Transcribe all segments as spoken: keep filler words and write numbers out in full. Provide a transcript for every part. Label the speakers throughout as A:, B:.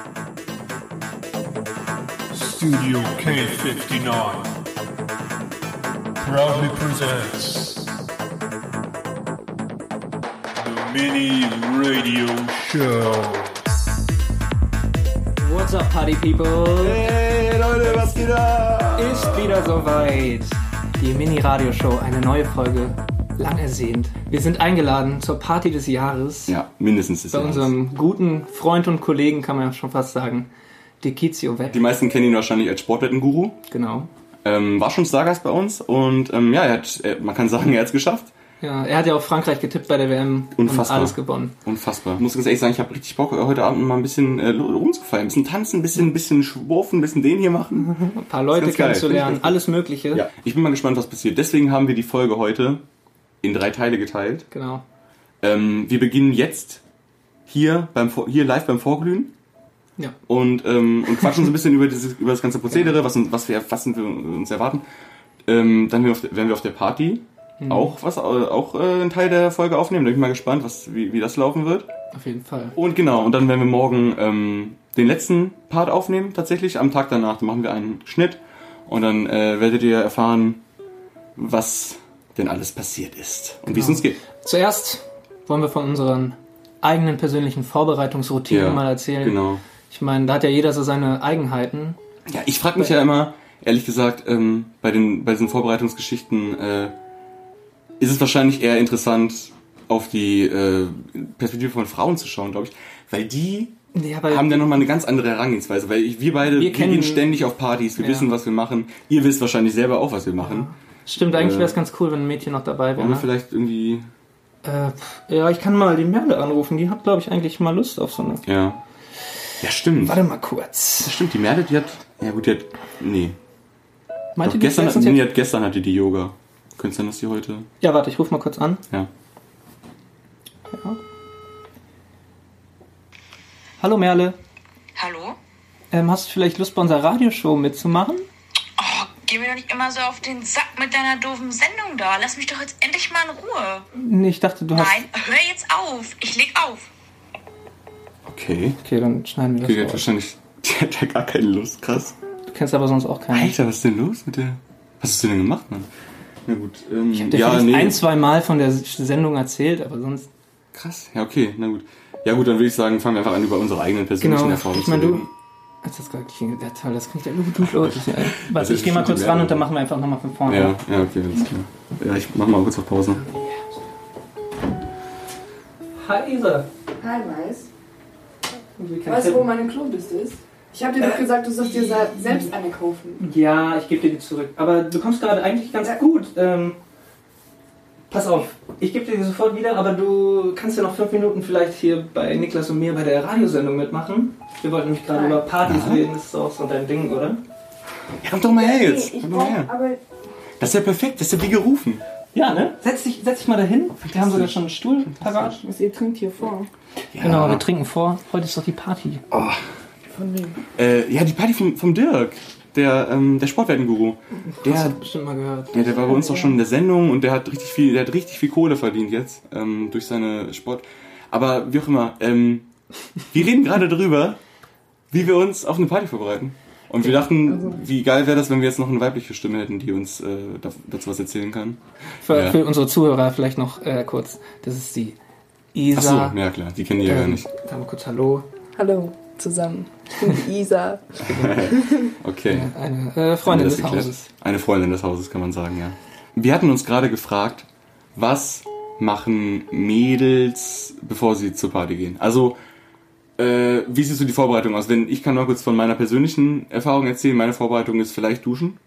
A: Studio K fifty-nine proudly presents the Mini Radio Show.
B: What's up, Party People?
C: Hey Leute, was geht ab?
B: Ist wieder soweit. Die Mini Radio Show, eine neue Folge, lang ersehnt. Wir sind eingeladen zur Party des Jahres.
C: Ja, mindestens des
B: Bei
C: Jahres.
B: unserem guten Freund und Kollegen, kann man ja schon fast sagen, Dekizio Wett.
C: Die meisten kennen ihn wahrscheinlich als Sportwetten-Guru.
B: Genau.
C: Ähm, war schon Stargast bei uns und ähm, ja, er hat, er, man kann sagen, er hat es geschafft.
B: Ja, er hat ja auch Frankreich getippt bei der W M.
C: Unfassbar.
B: Und alles gewonnen.
C: Unfassbar. Ich muss ganz ehrlich sagen, ich habe richtig Bock, heute Abend mal ein bisschen äh, rumzufallen. Ein bisschen tanzen, ein bisschen, ein bisschen schwurfen, ein bisschen den hier machen.
B: Ein paar Leute kennenzulernen, alles Mögliche.
C: Ja, ich bin mal gespannt, was passiert. Deswegen haben wir die Folge heute in drei Teile geteilt.
B: Genau.
C: Ähm, wir beginnen jetzt hier, beim, hier live beim Vorglühen.
B: Ja.
C: Und, ähm, und quatschen so ein bisschen über, dieses, über das ganze Prozedere, was, was, wir, was wir uns erwarten. Ähm, dann werden wir auf der, werden wir auf der Party mhm. auch, was, auch äh, einen Teil der Folge aufnehmen. Da bin ich mal gespannt, was, wie, wie das laufen wird.
B: Auf jeden Fall.
C: Und genau, und dann werden wir morgen ähm, den letzten Part aufnehmen, tatsächlich. Am Tag danach machen wir einen Schnitt. Und dann äh, werdet ihr erfahren, was denn alles passiert ist. Und genau. wie es uns geht.
B: Zuerst wollen wir von unseren eigenen persönlichen Vorbereitungsroutinen
C: ja,
B: mal erzählen.
C: Genau.
B: Ich meine, da hat ja jeder so seine Eigenheiten.
C: Ja, ich frage mich ja immer, ehrlich gesagt, ähm, bei den bei diesen Vorbereitungsgeschichten äh, ist es wahrscheinlich eher interessant, auf die äh, Perspektive von Frauen zu schauen, glaube ich. Weil die
B: ja, weil
C: haben dann nochmal eine ganz andere Herangehensweise. Weil ich, wir beide, wir, wir kennen, gehen ständig auf Partys, wir ja. wissen, was wir machen. Ihr wisst wahrscheinlich selber auch, was wir machen.
B: Ja. Stimmt, eigentlich
C: äh,
B: wäre es ganz cool, wenn ein Mädchen noch dabei wäre.
C: Wollen wir
B: ne?
C: vielleicht irgendwie...
B: Äh, ja, ich kann mal die Merle anrufen. Die hat, glaube ich, eigentlich mal Lust auf so eine...
C: Ja. Ja, stimmt.
B: Warte mal kurz.
C: Das stimmt, die Merle, die hat... Ja gut, die hat... Nee.
B: Meinte
C: Doch,
B: die
C: gestern, hat, nee, hat, gestern hatte die Yoga. Könnte es sein, dass die heute...
B: Ja, warte, ich rufe mal kurz an.
C: Ja.
B: Ja. Hallo Merle.
D: Hallo?
B: Ähm, hast du vielleicht Lust, bei unserer Radioshow mitzumachen?
D: Oh, geh mir doch nicht immer so auf den Sack mit deiner doofen Sendung da. Lass mich doch jetzt endlich mal in Ruhe.
B: Nee, ich dachte, du hast...
D: Nein, hör jetzt auf. Ich leg auf.
C: Okay.
B: Okay, dann schneiden wir das
C: okay, die hat
B: raus.
C: wahrscheinlich... Die hat ja gar keine Lust, krass.
B: Du kennst aber sonst auch keinen.
C: Alter, was ist denn los mit der... Was hast du denn gemacht, Mann? Na gut, ähm...
B: Ich hab dir
C: ja,
B: vielleicht
C: nee.
B: ein, zwei Mal von der Sendung erzählt, aber sonst...
C: Krass, ja okay, na gut. Ja gut, dann würde ich sagen, fangen wir einfach an, über unsere eigenen persönlichen
B: genau.
C: Erfahrungen
B: Ich meine,
C: zu
B: du...
C: reden.
B: Das ist gerade ja, toll, das kriegt ja nur gut los. Warte, ich gehe mal kurz ran und dann machen wir einfach nochmal von vorne.
C: Ja, ja, okay, alles klar. Ja, ich mach mal kurz auf Pause.
B: Hi Isa.
E: Hi Mais. Weißt du, wo meine Klobürste ist? Ich habe dir doch gesagt, du sollst dir selbst eine kaufen.
B: Ja, ich gebe dir die zurück. Aber du kommst gerade eigentlich ganz gut. Ähm, pass auf, ich gebe dir die sofort wieder, aber du kannst ja noch fünf Minuten vielleicht hier bei Niklas und mir bei der Radiosendung mitmachen. Wir wollten nämlich gerade über Partys Aha. reden, das ist auch so dein Ding, oder?
C: Ja, komm doch mal her jetzt.
E: Nee, ich
C: komm doch mal her.
E: Aber
C: das ist ja perfekt, das ist ja wie gerufen.
B: Ja, ne? Setz dich, setz dich mal dahin. Wir haben sogar schon einen Stuhl parat.
E: Was ihr trinkt hier vor.
B: Ja. Genau, wir trinken vor. Heute ist doch die Party.
C: Oh.
E: Von wem?
C: Äh, ja, die Party vom, vom Dirk, der, ähm, der Sportwetten-Guru. Der
B: Hast du bestimmt mal gehört.
C: Ja, der war bei uns doch schon in der Sendung und der hat richtig viel, der hat richtig viel Kohle verdient jetzt ähm, durch seine Sport. Aber wie auch immer, ähm, wir reden gerade darüber, wie wir uns auf eine Party vorbereiten. Und wir dachten, also, wie geil wäre das, wenn wir jetzt noch eine weibliche Stimme hätten, die uns äh, dazu was erzählen kann.
B: Für,
C: ja.
B: für unsere Zuhörer vielleicht noch äh, kurz, das ist die Isa.
C: Ach so, ja klar, die kennen die ähm, ja gar nicht.
B: Sagen wir kurz Hallo.
E: Hallo zusammen, ich bin die Isa.
C: Okay.
B: Eine äh, Freundin des
C: geklärt.
B: Hauses.
C: Eine Freundin des Hauses, kann man sagen, ja. Wir hatten uns gerade gefragt, was machen Mädels, bevor sie zur Party gehen? Also, Äh, wie siehst du die Vorbereitung aus? Wenn ich kann mal kurz von meiner persönlichen Erfahrung erzählen. Meine Vorbereitung ist vielleicht duschen.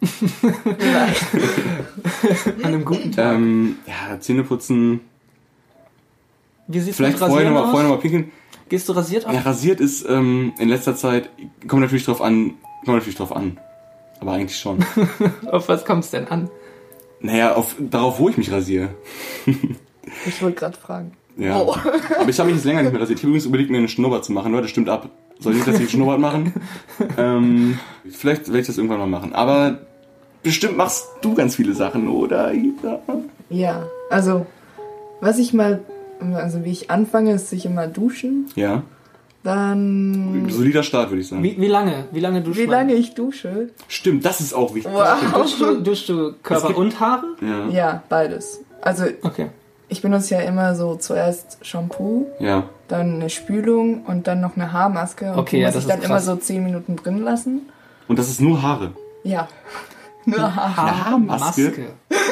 B: An einem guten Tag.
C: Ähm, ja, Zähne putzen.
B: Wie sieht's
C: vielleicht
B: mit Rasieren
C: vorher nochmal,
B: aus?
C: vorher nochmal pinkeln.
B: Gehst du rasiert auf?
C: Ja, rasiert ist ähm, in letzter Zeit, kommt natürlich drauf an, kommt natürlich drauf an. Aber eigentlich schon.
B: Auf was kommt's denn an?
C: Naja, auf, darauf, wo ich mich rasiere.
E: Ich wollte gerade fragen.
C: Ja.
E: Oh.
C: Aber ich habe mich jetzt länger nicht mehr rasiert. Ich habe übrigens überlegt, mir einen Schnurrbart zu machen. Leute, stimmt ab. Soll ich nicht, dass ich einen Schnurrbart machen? ähm, vielleicht werde ich das irgendwann mal machen. Aber bestimmt machst du ganz viele Sachen, oder, Isa?
E: Ja, also, was ich mal, also wie ich anfange, ist sich immer duschen.
C: Ja.
F: Dann...
C: Solider Start, würde ich sagen.
B: Wie, wie lange? Wie lange duschst
F: Wie
B: man?
F: lange ich dusche?
C: Stimmt, das ist auch wichtig.
F: Wow.
B: Duschst du, duschst du Körper
C: gibt-
B: und Haare?
C: Ja.
F: Ja, beides. Also
B: Okay.
F: ich benutze ja immer so zuerst Shampoo,
C: Ja.
F: dann eine Spülung und dann noch eine Haarmaske. Und
B: Okay,
F: die
B: ja,
F: muss
B: das
F: ich dann
B: ist
F: immer
B: krass.
F: so zehn Minuten drin lassen.
C: Und das ist nur Haare.
F: Ja. Nur Haare.
C: Haarmaske?
B: Maske.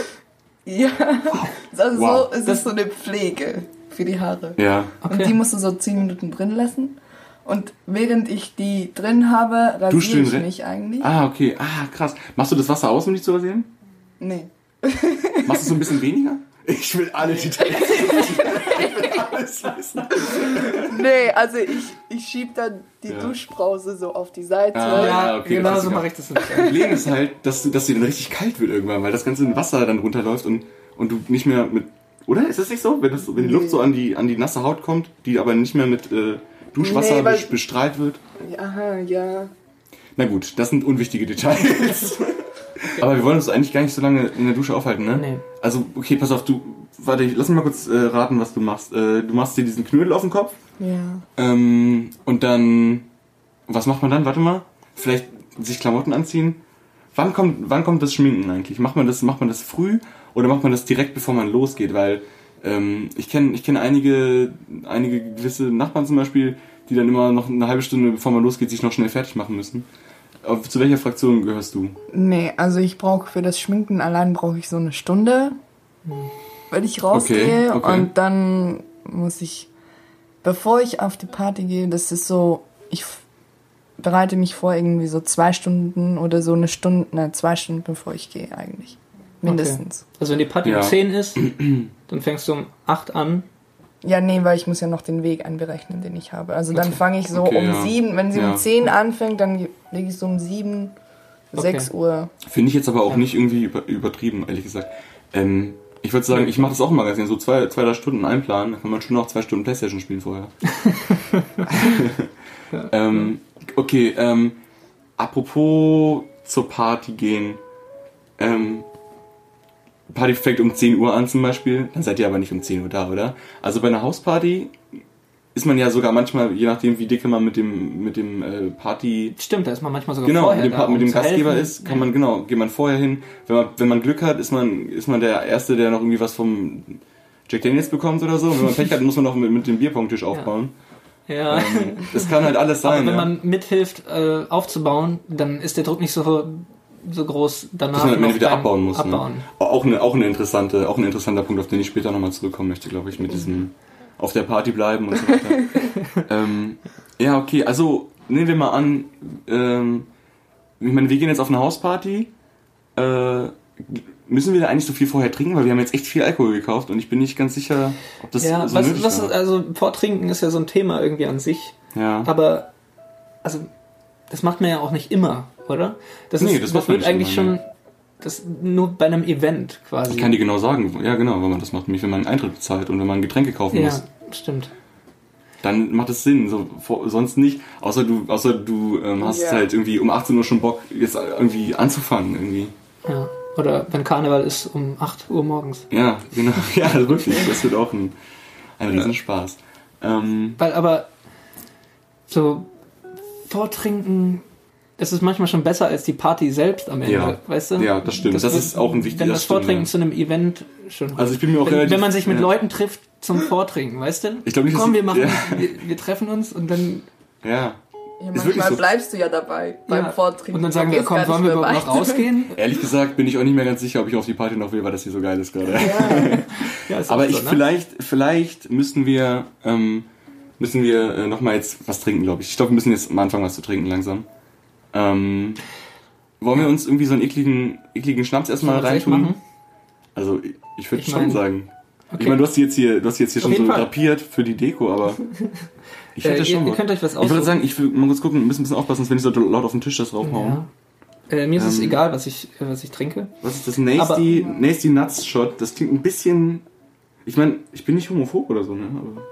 F: Ja. Also
C: Wow.
F: so, es ist so eine Pflege für die Haare.
C: Ja.
F: Und die
B: Okay.
F: musst du so zehn Minuten drin lassen. Und während ich die drin habe,
C: Duschst du
F: rasiere
C: den
F: ich
C: Re-
F: mich eigentlich.
C: Ah, okay. Ah, krass. Machst du das Wasser aus, um dich zu rasieren?
F: Nee.
C: Machst du so ein bisschen weniger? Ich will alle Details. Ich will alles wissen.
F: Nee, also ich, ich schieb dann die
C: Ja.
F: Duschbrause so auf die Seite.
C: Ah,
B: Ja,
C: okay,
B: genau
C: das
B: so
C: ist
B: mache ich das
C: Das
B: nicht.
C: Problem ist halt, dass, du, dass dir dann richtig kalt wird irgendwann, weil das ganze Wasser dann runterläuft und, und du nicht mehr mit... Oder? Ist das nicht so? Wenn, das, wenn die
F: Nee.
C: Luft so an die, an die nasse Haut kommt, die aber nicht mehr mit äh, Duschwasser
F: Nee, weil-
C: bes- bestrahlt wird?
F: Aha, ja.
C: Na gut, das sind unwichtige Details. Aber wir wollen uns eigentlich gar nicht so lange in der Dusche aufhalten, ne?
B: Nee.
C: Also, okay, pass auf, du... Warte, lass mich mal kurz äh, raten, was du machst. Äh, du machst dir diesen Knödel auf den Kopf.
F: Ja.
C: Ähm, und dann... Was macht man dann? Warte mal. Vielleicht sich Klamotten anziehen. Wann kommt, wann kommt das Schminken eigentlich? Macht man das, macht man das früh oder macht man das direkt, bevor man losgeht? Weil ähm, ich kenne ich kenn einige, einige gewisse Nachbarn zum Beispiel, die dann immer noch eine halbe Stunde, bevor man losgeht, sich noch schnell fertig machen müssen. Aber zu welcher Fraktion gehörst du?
F: Nee, also ich brauche für das Schminken allein brauche ich so eine Stunde, wenn ich rausgehe.
C: Okay, okay.
F: Und dann muss ich, bevor ich auf die Party gehe, das ist so, ich f- bereite mich vor irgendwie so zwei Stunden oder so eine Stunde, ne, zwei Stunden bevor ich gehe eigentlich. Mindestens.
B: Also wenn die Party
C: Ja.
B: um zehn ist, dann fängst du um acht an.
F: Ja, nee, weil ich muss ja noch den Weg einberechnen, den ich habe. Also dann fange ich so
C: Okay,
F: um
C: ja.
F: sieben, wenn sie
C: Ja.
F: um zehn anfängt, dann lege ich so um sieben, sechs Uhr.
C: Finde ich jetzt aber auch
B: Ja.
C: nicht irgendwie über, übertrieben, ehrlich gesagt. Ähm, ich würde sagen, ich mache das auch immer ganz gerne, so zwei, zwei, drei Stunden einplanen, dann kann man schon noch zwei Stunden Playstation spielen vorher. ähm, okay, ähm, apropos zur Party gehen, ähm, Party fängt um zehn Uhr an zum Beispiel, dann seid ihr aber nicht um zehn Uhr da, oder? Also bei einer Hausparty ist man ja sogar manchmal, je nachdem wie dicke man mit dem, mit dem äh, Party...
B: Stimmt, da ist man manchmal sogar
C: Genau,
B: vorher
C: mit dem,
B: da,
C: Pa- mit
B: um
C: dem
B: zu
C: Gastgeber
B: helfen.
C: ist, kann man, genau, geht man vorher hin. Wenn man, wenn man Glück hat, ist man, ist man der Erste, der noch irgendwie was vom Jack Daniels bekommt oder so. Und wenn man Pech hat, muss man noch mit, mit dem Bierpong-Tisch aufbauen.
B: Ja.
C: Ähm, das kann halt alles sein.
B: Aber wenn
C: ja.
B: man mithilft äh, aufzubauen, dann ist der Druck nicht so, so groß danach.
C: Dass man am Ende
B: noch
C: wieder
B: beim
C: abbauen muss.
B: Abbauen.
C: Ne? Auch, eine, auch, eine interessante, auch ein interessanter Punkt, auf den ich später nochmal zurückkommen möchte, glaube ich, mit diesem auf der Party bleiben und so weiter. ähm, ja, okay, also nehmen wir mal an, ähm, ich meine, wir gehen jetzt auf eine Hausparty. Äh, müssen wir da eigentlich so viel vorher trinken? Weil wir haben jetzt echt viel Alkohol gekauft und ich bin nicht ganz sicher, ob das
B: Ja,
C: so
B: was,
C: nötig
B: was,
C: war.
B: also Vortrinken ist ja so ein Thema irgendwie an sich.
C: Ja.
B: Aber, also, das macht man ja auch nicht immer, oder? Das,
C: Nee,
B: ist,
C: das
B: das
C: macht man
B: wird
C: nicht
B: eigentlich
C: immer,
B: schon das nur bei einem Event quasi.
C: Ich kann dir genau sagen, ja genau, wenn man das macht, nämlich wenn man einen Eintritt bezahlt und wenn man Getränke kaufen
B: Ja,
C: muss,
B: stimmt.
C: dann macht es Sinn, so, vor, sonst nicht, außer du, außer du ähm, hast
F: Ja.
C: halt irgendwie um achtzehn Uhr schon Bock, jetzt irgendwie anzufangen irgendwie.
B: Ja. Oder wenn Karneval ist um acht Uhr morgens.
C: Ja, genau, ja, wirklich, das wird auch ein, ein Riesenspaß. Ähm,
B: Weil aber so Vortrinken, es ist manchmal schon besser als die Party selbst am Ende,
C: Ja.
B: weißt du?
C: Ja, das stimmt. Das
B: wird-
C: ist auch ein wichtiger-
B: Wenn das
C: das stimmt,
B: Vortrinken
C: ja.
B: zu einem Event schon.
C: Also ich bin mir auch
B: wenn,
C: relativ-
B: wenn man sich mit
C: ja.
B: Leuten trifft zum Vortrinken, weißt du?
C: Ich glaub nicht, dass
B: Komm,
C: die-
B: wir machen,
C: ja.
B: wir, wir treffen uns und dann
C: ja.
F: Ja,
C: Ist wirklich
F: manchmal
C: so.
F: bleibst du ja dabei beim
B: ja,
F: Vortrinken.
B: und dann sagen wir,
F: Gehst
B: komm,
F: gar
B: wollen
F: nicht
B: wir
F: mehr
B: überhaupt noch
F: weiter.
B: rausgehen?
C: Ehrlich gesagt bin ich auch nicht mehr ganz sicher, ob ich auf die Party noch will, weil das hier so geil ist gerade.
B: Ja, ist
C: Aber
B: auch
C: ich
B: so, ne?
C: vielleicht, vielleicht müssten wir, ähm, müssen wir äh, noch mal jetzt was trinken, glaube ich. Ich glaube, wir müssen jetzt am Anfang was zu trinken langsam. Ähm, wollen wir uns irgendwie so einen ekligen, ekligen Schnaps erstmal
B: Sollen wir gleich
C: reintun?
B: machen?
C: Also ich, ich würde
B: Ich
C: schon
B: mein-
C: sagen.
B: Okay.
C: Ich meine, du hast die jetzt hier, du hast die jetzt hier
B: Auf
C: schon so
B: jeden Fall.
C: drapiert für die Deko, aber ich
B: Äh,
C: hätte
B: ihr,
C: schon
B: ihr
C: Bock.
B: könnt euch was
C: Ich würde
B: aussuchen.
C: sagen, ich will mal kurz gucken, wir müssen ein bisschen aufpassen, wenn ich so laut auf den Tisch das draufhauen.
B: Ja. Äh, mir ist es
C: Ähm,
B: egal, was ich, äh, was ich trinke.
C: Was ist das? Nasty, Nasty Nuts Shot. Das klingt ein bisschen. Ich meine, ich bin nicht homophob oder so, ne? Aber.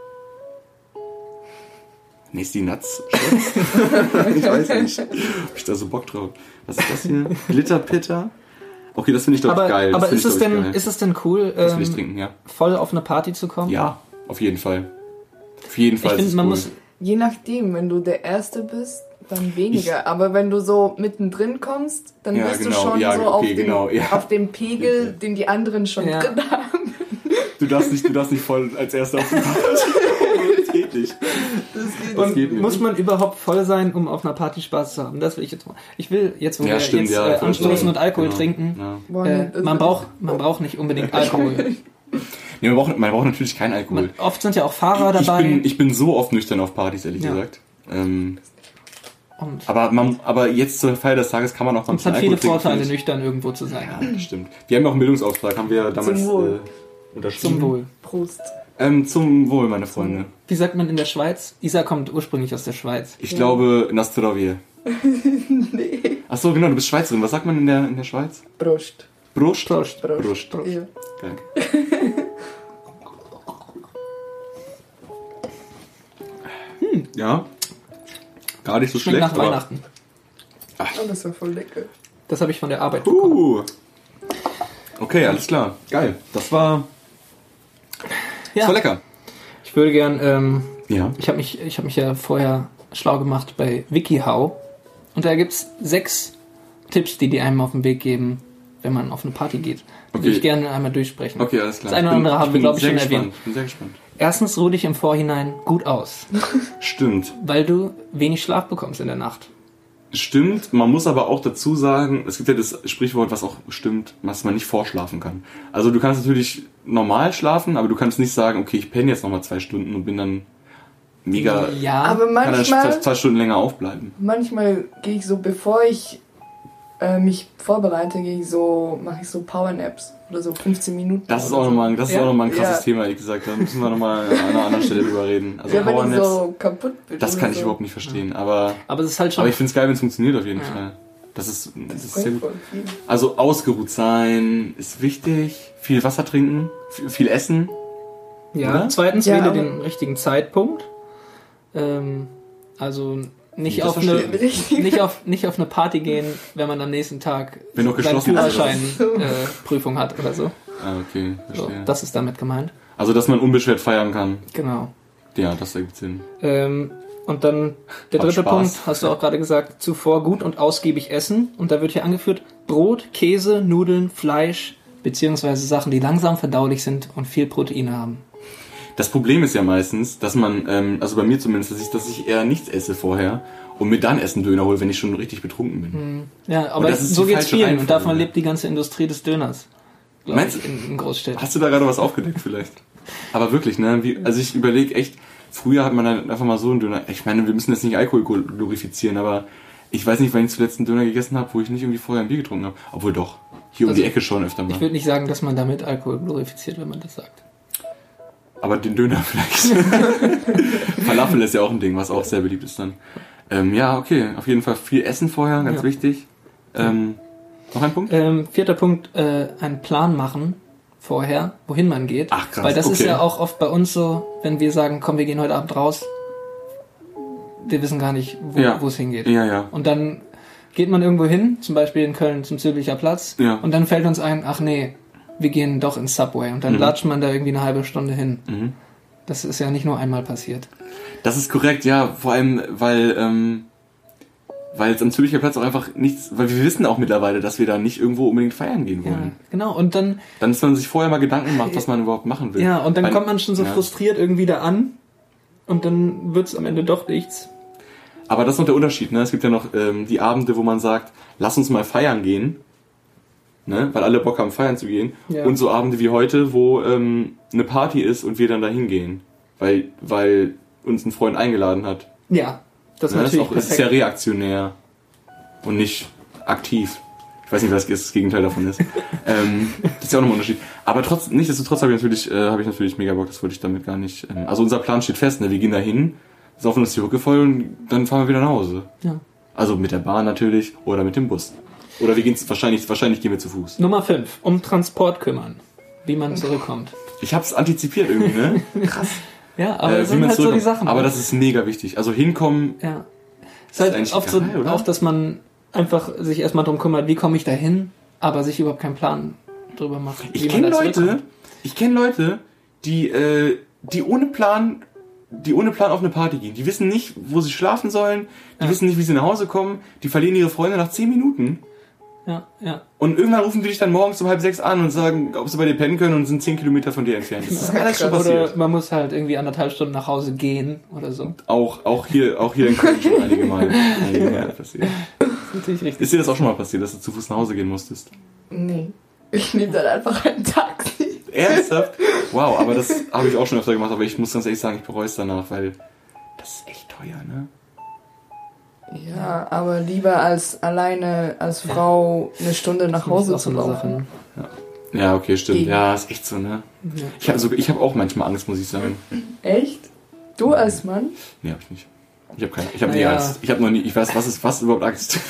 C: Nasty Nuts Shot? Ich weiß nicht. Hab ich da so Bock drauf. Was ist das hier? Glitter Pitter? Okay, das finde ich doch
B: Aber,
C: geil. Das
B: aber
C: find
B: ist,
C: ich,
B: es
C: glaub ich,
B: denn,
C: geil.
B: ist es denn cool,
C: Das will ich
B: ähm,
C: trinken, ja.
B: voll auf eine Party zu kommen?
C: Ja, auf jeden Fall. Auf jeden
B: Ich
C: Fall. ist
B: finde,
C: es
B: man
C: cool.
B: muss,
F: Je nachdem, wenn du der Erste bist, dann weniger. Ich, Aber wenn du so mittendrin kommst, dann
C: ja,
F: bist
C: genau,
F: du schon
C: ja,
F: so
C: okay,
F: auf, dem,
C: genau, ja.
F: auf dem Pegel, den die anderen schon
B: Ja.
F: drin haben.
C: Du darfst nicht, du darfst nicht voll als Erster auf den Party. Das geht nicht.
F: Das geht
C: Das
B: Und
C: geht nicht.
B: muss man überhaupt voll sein, um auf einer Party Spaß zu haben? Das will ich jetzt mal. Ich will jetzt, wo
C: Ja,
B: wir
C: stimmt,
B: jetzt
C: ja,
B: äh, anstoßen
C: voll.
B: und Alkohol
C: Genau.
B: trinken,
C: Ja.
F: Boah,
B: äh,
F: das
B: man,
F: ist-
B: braucht, man braucht nicht unbedingt Alkohol.
C: Nee, man braucht, man braucht natürlich keinen Alkohol.
B: Man, oft sind ja auch Fahrer
C: ich,
B: dabei.
C: bin, ich bin so oft nüchtern auf Partys, ehrlich
B: Ja.
C: gesagt. Ähm,
B: und
C: aber, man, aber jetzt zur Feier des Tages kann man auch mal ein
B: es hat
C: bisschen
B: viele
C: Alkohol trinken,
B: Vorteile,
C: finde ich.
B: nüchtern irgendwo zu sein.
C: Ja, das stimmt. Wir haben ja auch einen Bildungsauftrag, haben wir damals
F: Zum Wohl.
C: äh, unterschrieben.
B: Zum Wohl.
F: Prost.
C: Ähm, zum Wohl, meine Freunde.
B: Wie sagt man in der Schweiz? Isa kommt ursprünglich aus der Schweiz.
C: Ich glaube, Nastrovie.
F: Nee.
C: Ach so, genau, du bist Schweizerin. Was sagt man in der, in der Schweiz?
F: Prost.
C: Brust?
B: Prost.
C: Brust.
B: Prost.
F: Ja.
C: Geil. hm, ja. Gar nicht so
B: Schmeckt
C: schlecht.
B: nach
C: aber-
B: Weihnachten.
F: Oh, das war voll lecker.
B: Das habe ich von der Arbeit bekommen.
C: Uh. Okay, alles klar. Geil. Das war, das war
B: Ja,
C: lecker.
B: ich würde gern, ähm,
C: Ja.
B: ich habe mich, ich hab mich ja vorher schlau gemacht bei WikiHow. Und da gibt's sechs Tipps, die die einem auf den Weg geben, wenn man auf eine Party geht. Die würde
C: Okay.
B: ich gerne einmal durchsprechen.
C: Okay, alles klar.
B: Das eine oder
C: Ich bin-
B: andere haben wir,
C: bin
B: glaube ich,
C: sehr
B: schon
C: gespannt.
B: erwähnt.
C: Ich bin sehr gespannt.
B: Erstens, ruh dich im Vorhinein gut aus,
C: Stimmt.
B: weil du wenig Schlaf bekommst in der Nacht.
C: Stimmt, man muss aber auch dazu sagen, es gibt ja das Sprichwort, was auch stimmt, was man nicht vorschlafen kann. Also du kannst natürlich normal schlafen, aber du kannst nicht sagen, okay, ich penne jetzt nochmal zwei Stunden und bin dann mega,
B: Ja,
F: Aber
C: kann dann
F: manchmal,
C: zwei Stunden länger aufbleiben.
F: manchmal gehe ich so, bevor ich äh, mich vorbereite, gehe ich so, mache ich so Powernaps oder so fünfzehn Minuten.
C: Das ist
F: oder
C: auch
F: so.
C: nochmal, das ist
B: Ja.
C: auch noch mal ein krasses
F: Ja.
C: Thema, ehrlich gesagt. Da müssen wir nochmal an einer anderen Stelle drüber reden. Also
F: Ja, wenn ich
C: Powernaps,
F: so kaputt bin.
C: das
F: oder
C: kann ich
F: so.
C: überhaupt nicht verstehen. Aber,
B: aber es ist halt schon...
C: aber ich finde es geil, wenn es funktioniert auf jeden
B: Ja.
C: Fall. Das ist, das
F: Das
C: ist sehr
F: bringt
C: gut.
F: voll viel.
C: Also ausgeruht sein ist wichtig. Viel Wasser trinken, viel, viel essen.
B: Ja,
C: Oder?
B: zweitens
F: Ja,
B: wähle
F: aber-
B: den richtigen Zeitpunkt. Ähm, also nicht
C: Das
B: auf,
C: verstehe
B: eine,
F: ich.
B: nicht, auf, nicht auf eine Party gehen, wenn man am nächsten Tag
C: Wenn noch
B: seine
C: geschlossen ist.
B: Führerscheinprüfung äh, Prüfung hat oder so.
C: Ah, okay,
B: so.
C: verstehe.
B: Das ist damit gemeint.
C: Also, dass man unbeschwert feiern kann.
B: Genau.
C: Ja, das ergibt Sinn.
B: Ähm, und dann der
C: Macht
B: dritte
C: Spaß.
B: Punkt, hast du auch gerade gesagt, zuvor gut und ausgiebig essen. Und da wird hier angeführt, Brot, Käse, Nudeln, Fleisch, beziehungsweise Sachen, die langsam verdaulich sind und viel Proteine haben.
C: Das Problem ist ja meistens, dass man, ähm, also bei mir zumindest, dass ich, dass ich eher nichts esse vorher und mir dann Essen Döner hole, wenn ich schon richtig betrunken bin.
B: Ja, aber
C: das ist
B: so
C: die
B: geht's
C: falsche
B: vielen und
C: Reihenfolge.
B: davon lebt die ganze Industrie des Döners. glaub
C: Meinst
B: ich,
C: du?
B: in, in Großstädten.
C: Hast du da gerade was aufgedeckt vielleicht? Aber wirklich, ne? Wie, also ich überlege echt, früher hat man dann einfach mal so einen Döner. Ich meine, wir müssen jetzt nicht Alkohol glorifizieren, aber ich weiß nicht, wann ich zuletzt einen Döner gegessen habe, wo ich nicht irgendwie vorher ein Bier getrunken habe. Obwohl doch, hier um
B: Also,
C: die Ecke schon öfter mal.
B: Ich würde nicht sagen, dass man damit Alkohol glorifiziert, wenn man das sagt.
C: Aber den Döner vielleicht. Falafel ist ja auch ein Ding, was auch sehr beliebt ist dann. Ähm, ja, okay, auf jeden Fall viel Essen vorher, ganz
B: Ja.
C: wichtig. Ähm, noch ein Punkt?
B: Ähm, vierter Punkt, äh, einen Plan machen vorher, wohin man geht.
C: Ach, krass,
B: Weil das ist
C: okay.
B: ja auch oft bei uns so, wenn wir sagen, komm, wir gehen heute Abend raus, wir wissen gar nicht, wo
C: Ja.
B: wo es hingeht.
C: Ja, ja.
B: Und dann geht man irgendwo hin, zum Beispiel in Köln zum Zülpicher Platz,
C: Ja.
B: und dann fällt uns ein, ach nee, wir gehen doch ins Subway. Und dann
C: Mhm.
B: latscht man da irgendwie eine halbe Stunde hin.
C: Mhm.
B: Das ist ja nicht nur einmal passiert.
C: Das ist korrekt, ja, vor allem, weil, ähm, weil es am Züricher Platz auch einfach nichts, weil wir wissen auch mittlerweile, dass wir da nicht irgendwo unbedingt feiern gehen
B: Ja,
C: wollen.
B: genau. Und dann,
C: Dann, dass man sich vorher mal Gedanken macht, was man überhaupt machen will.
B: ja, und dann
C: Weil-
B: kommt man schon so
C: ja.
B: frustriert irgendwie da an und dann wird's am Ende doch nichts.
C: Aber das ist noch der Unterschied, ne? Es gibt ja noch ähm, die Abende, wo man sagt, lass uns mal feiern gehen, ne? Weil alle Bock haben, feiern zu gehen.
B: Ja.
C: Und so Abende wie heute, wo ähm, eine Party ist und wir dann dahin gehen, weil weil uns ein Freund eingeladen hat.
B: Ja, das ist
C: Ne?
B: natürlich
C: auch, es ist
B: perfekt.
C: ja reaktionär und nicht aktiv. Ich weiß nicht, was das Gegenteil davon ist. ähm, das ist ja auch noch ein Unterschied. Aber trotz, nichtsdestotrotz habe ich natürlich, äh, habe ich natürlich mega Bock. Das wollte ich damit gar nicht. Ähm, also unser Plan steht fest. Ne? Wir gehen dahin, saufen uns die Hucke voll und dann fahren wir wieder nach Hause.
B: Ja.
C: Also mit der Bahn natürlich oder mit dem Bus. Oder wir gehen wahrscheinlich, wahrscheinlich gehen wir zu Fuß.
B: Nummer fünf, um Transport kümmern. Wie man zurückkommt.
C: Ich habe es antizipiert irgendwie, ne?
B: Ja, aber
C: äh,
B: das sind halt so die
C: zurückkommt.
B: Sachen.
C: Aber das ist mega wichtig. Also hinkommen.
B: ja. Es ist halt
C: eigentlich
B: oft so,
C: geil, oder?
B: auch, dass man einfach sich erstmal drum kümmert, wie komme ich da hin, aber sich überhaupt keinen Plan drüber macht.
C: Ich
B: wie man
C: kenne
B: da
C: Leute,
B: zurückkommt.
C: ich kenne Leute, die, äh, die ohne Plan die ohne Plan auf eine Party gehen. Die wissen nicht, wo sie schlafen sollen, die ja. wissen nicht, wie sie nach Hause kommen, die verlieren ihre Freunde nach zehn Minuten.
B: Ja, ja.
C: Und irgendwann rufen die dich dann morgens um halb sechs an und sagen, ob sie bei dir pennen können und sind zehn Kilometer von dir entfernt. Das ist alles schon passiert.
B: Oder man muss halt irgendwie anderthalb Stunden nach Hause gehen oder so.
C: Auch, auch hier, auch hier in Köln schon einige Male, einige Male passiert.
B: Das ist natürlich richtig.
C: Ist dir das auch schon mal passiert, dass du zu Fuß nach Hause gehen musstest?
F: Nee. Ich nehme dann einfach ein Taxi.
C: Ernsthaft? Wow, aber das habe ich auch schon öfter gemacht, aber ich muss ganz ehrlich sagen, ich bereue es danach, weil das ist echt teuer, ne?
F: Ja, aber lieber als alleine als Frau eine Stunde nach Hause
B: zu
F: zu laufen.
B: Sache, ne?
C: Ja. ja, okay, stimmt.
F: Gegen.
C: Ja, ist echt so, ne?
B: Ja.
C: Ich habe so, ich hab auch manchmal Angst, muss ich sagen.
F: Echt? Du als Mann?
C: Nee, hab ich nicht. Ich habe keine, ich habe nie
B: Ja.
C: Angst. Ich habe noch nie, ich weiß, was ist, was ist überhaupt Angst?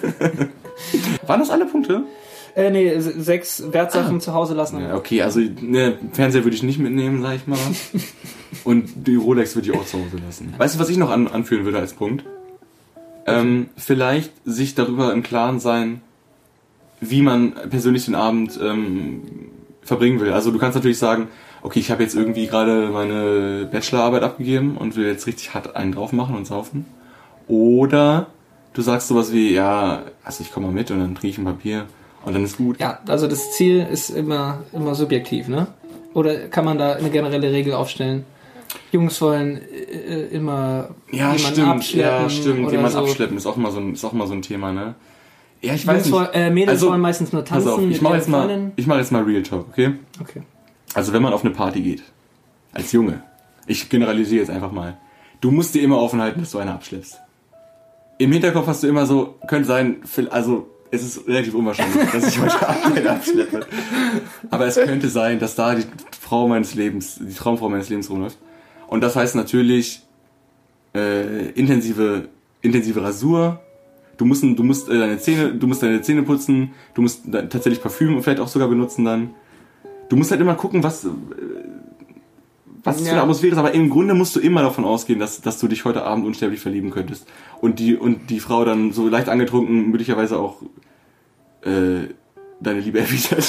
C: Waren das alle Punkte?
B: Äh, nee, s- sechs Wertsachen zu Hause lassen.
C: Ja, okay, also ne, Fernseher würde ich nicht mitnehmen, sag ich mal. Und die Rolex würde ich auch zu Hause lassen. Weißt du, was ich noch an, anführen würde als Punkt? Ähm, vielleicht sich darüber im Klaren sein, wie man persönlich den Abend ähm, verbringen will. Also du kannst natürlich sagen, okay, ich habe jetzt irgendwie gerade meine Bachelorarbeit abgegeben und will jetzt richtig hart einen drauf machen und saufen. Oder du sagst sowas wie, ja, also ich komme mal mit und dann trinke ich ein Papier und dann ist gut.
B: Ja, also das Ziel ist immer, immer subjektiv, ne? Oder kann man da eine generelle Regel aufstellen? Jungs wollen äh, immer
C: Ja,
B: jemanden
C: stimmt,
B: abschleppen
C: ja, stimmt.
B: oder
C: Jemand
B: so.
C: abschleppen ist auch mal so ein, ist auch mal so ein Thema, ne? Ja, ich weiß
B: Jungs
C: nicht.
B: wollen, äh, Mädels
C: Also,
B: wollen meistens nur
C: Pass
B: tanzen
C: auf, ich
B: mit
C: mache
B: ihren
C: jetzt mal,
B: Freundinnen.
C: ich mache jetzt mal Real Talk, okay?
B: Okay.
C: Also wenn man auf eine Party geht, als Junge, ich generalisiere jetzt einfach mal, du musst dir immer offen halten, dass du eine abschleppst. Im Hinterkopf hast du immer so, könnte sein, also es ist relativ unwahrscheinlich, dass ich heute Abend eine abschleppe. Aber es könnte sein, dass da die Frau meines Lebens, die Traumfrau meines Lebens rumläuft. Und das heißt natürlich äh, intensive, intensive Rasur. Du musst, du musst äh, deine Zähne, du musst deine Zähne putzen. Du musst da, tatsächlich Parfüm vielleicht auch sogar benutzen dann. Du musst halt immer gucken, was, äh, was es für eine
B: Ja.
C: Atmosphäre ist. Aber im Grunde musst du immer davon ausgehen, dass, dass du dich heute Abend unsterblich verlieben könntest. Und die, und die Frau dann so leicht angetrunken möglicherweise auch äh, deine Liebe erwidert.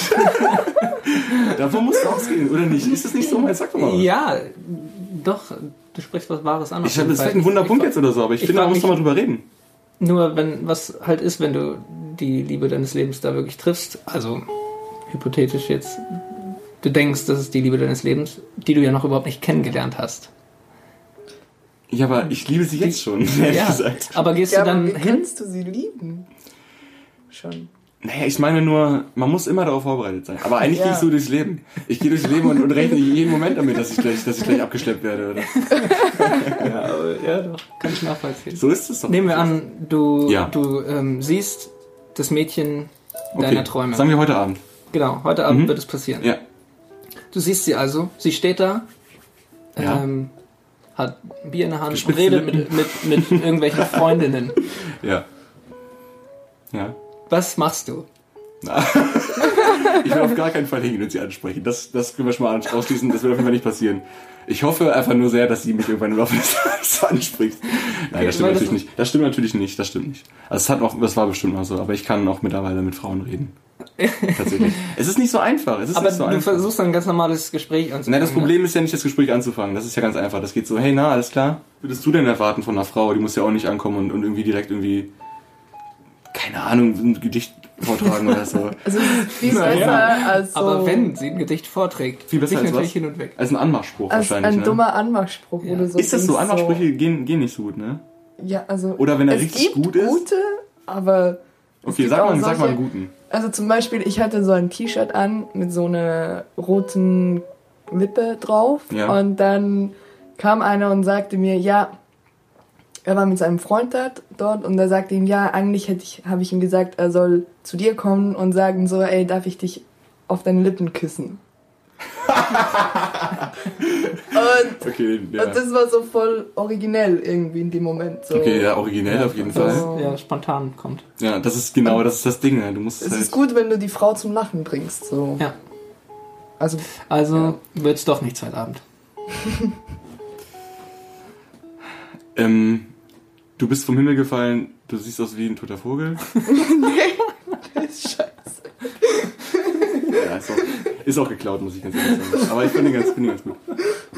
C: Davon musst du ausgehen, oder nicht? Ist das nicht so? Sag doch mal was.
B: Ja, doch, du sprichst was Wahres an.
C: Ich habe das vielleicht ein Wunderpunkt jetzt oder so, aber ich,
B: ich
C: finde,
B: frag
C: man muss
B: mich-
C: doch mal drüber reden.
B: Nur wenn, was halt ist, wenn du die Liebe deines Lebens da wirklich triffst, also hypothetisch jetzt, du denkst, das ist die Liebe deines Lebens, die du ja noch überhaupt nicht kennengelernt hast.
C: Ja, aber ich liebe sie jetzt schon, ehrlich
B: Ja,
C: gesagt.
B: aber gehst
F: Ja,
B: du
F: aber
B: dann
F: wie
B: hin?
F: kannst du sie lieben? Schon.
C: Naja, ich meine nur, man muss immer darauf vorbereitet sein. Aber eigentlich
F: Ja.
C: gehe ich so durchs Leben. Ich gehe durchs Leben und, und rechne jeden Moment damit, dass ich gleich, dass ich gleich abgeschleppt werde, oder?
B: Ja, aber, ja, doch, kann ich nachvollziehen.
C: So ist es doch.
B: Nehmen wir an, du,
C: Ja.
B: du ähm, siehst das Mädchen
C: Okay.
B: deiner Träume.
C: Sagen wir heute Abend.
B: Genau, heute Abend
C: Mhm.
B: wird es passieren.
C: Ja.
B: Du siehst sie also, sie steht da,
C: Ja.
B: ähm, hat ein Bier in der Hand und
C: Gespitzte
B: redet mit,
C: Lippen.
B: mit, mit irgendwelchen Freundinnen.
C: Ja. Ja.
B: Was machst du?
C: Ich will auf gar keinen Fall hingehen und sie ansprechen. Das, das können wir schon mal ausschließen. Das wird auf jeden Fall nicht passieren. Ich hoffe einfach nur sehr, dass sie mich irgendwann im Laufe des Tages anspricht. Nein, das stimmt
B: Weil das-
C: natürlich nicht. Das stimmt natürlich nicht. Das stimmt nicht. Also es hat noch, das war bestimmt mal so. Aber ich kann auch mittlerweile mit Frauen reden. Tatsächlich. Es ist nicht so einfach. Es ist
B: Aber
C: nicht so
B: du
C: einfach.
B: versuchst dann ein ganz normales Gespräch anzufangen.
C: Nein, das Problem ist ja nicht, das Gespräch anzufangen. Das ist ja ganz einfach. Das geht so, hey, na, alles klar? Würdest du denn erwarten von einer Frau? Die muss ja auch nicht ankommen und, und irgendwie direkt irgendwie, keine Ahnung, ein Gedicht vortragen oder so.
F: Also es ist viel
B: Na
F: besser
B: ja.
F: als so
B: Aber wenn sie ein Gedicht vorträgt,
C: Viel besser
B: bin ich
C: als
B: natürlich
C: was?
B: hin und weg.
C: Als ein Anmachspruch
F: als
C: wahrscheinlich,
F: ein
C: ne?
F: dummer Anmachspruch
B: Ja.
F: oder so.
C: Ist das so?
F: denkst
C: Anmachsprüche gehen, gehen nicht so gut, ne?
F: Ja, also
C: Oder wenn er
F: es
C: richtig
F: gibt
C: gut ist?
F: gute, aber es
C: Okay,
F: gibt
C: sag
F: auch
C: mal, sag mal einen
F: solche-
C: guten.
F: Also zum Beispiel, ich hatte so ein T-Shirt an mit so einer roten Lippe drauf
C: Ja.
F: und dann kam einer und sagte mir, ja, er war mit seinem Freund dort, dort und er sagte ihm, ja, eigentlich hätte ich, habe ich ihm gesagt, er soll zu dir kommen und sagen so, ey, darf ich dich auf deine Lippen küssen? und,
C: Okay, ja.
F: und das war so voll originell irgendwie in dem Moment. So.
C: Okay, ja, originell auf jeden
B: Das
C: Fall.
B: ja spontan kommt.
C: Ja, das ist genau, das ist das Ding, ne? Du musst
F: Es
C: halt,
F: ist gut, wenn du die Frau zum Lachen bringst. So.
B: Ja.
F: Also
B: Also wird's doch nichts heute Abend.
C: ähm, du bist vom Himmel gefallen, du siehst aus wie ein toter Vogel.
F: Scheiße.
C: Ja, ist auch, ist auch geklaut, muss ich ganz ehrlich sagen. Aber ich finde den ganz, finde den ganz gut.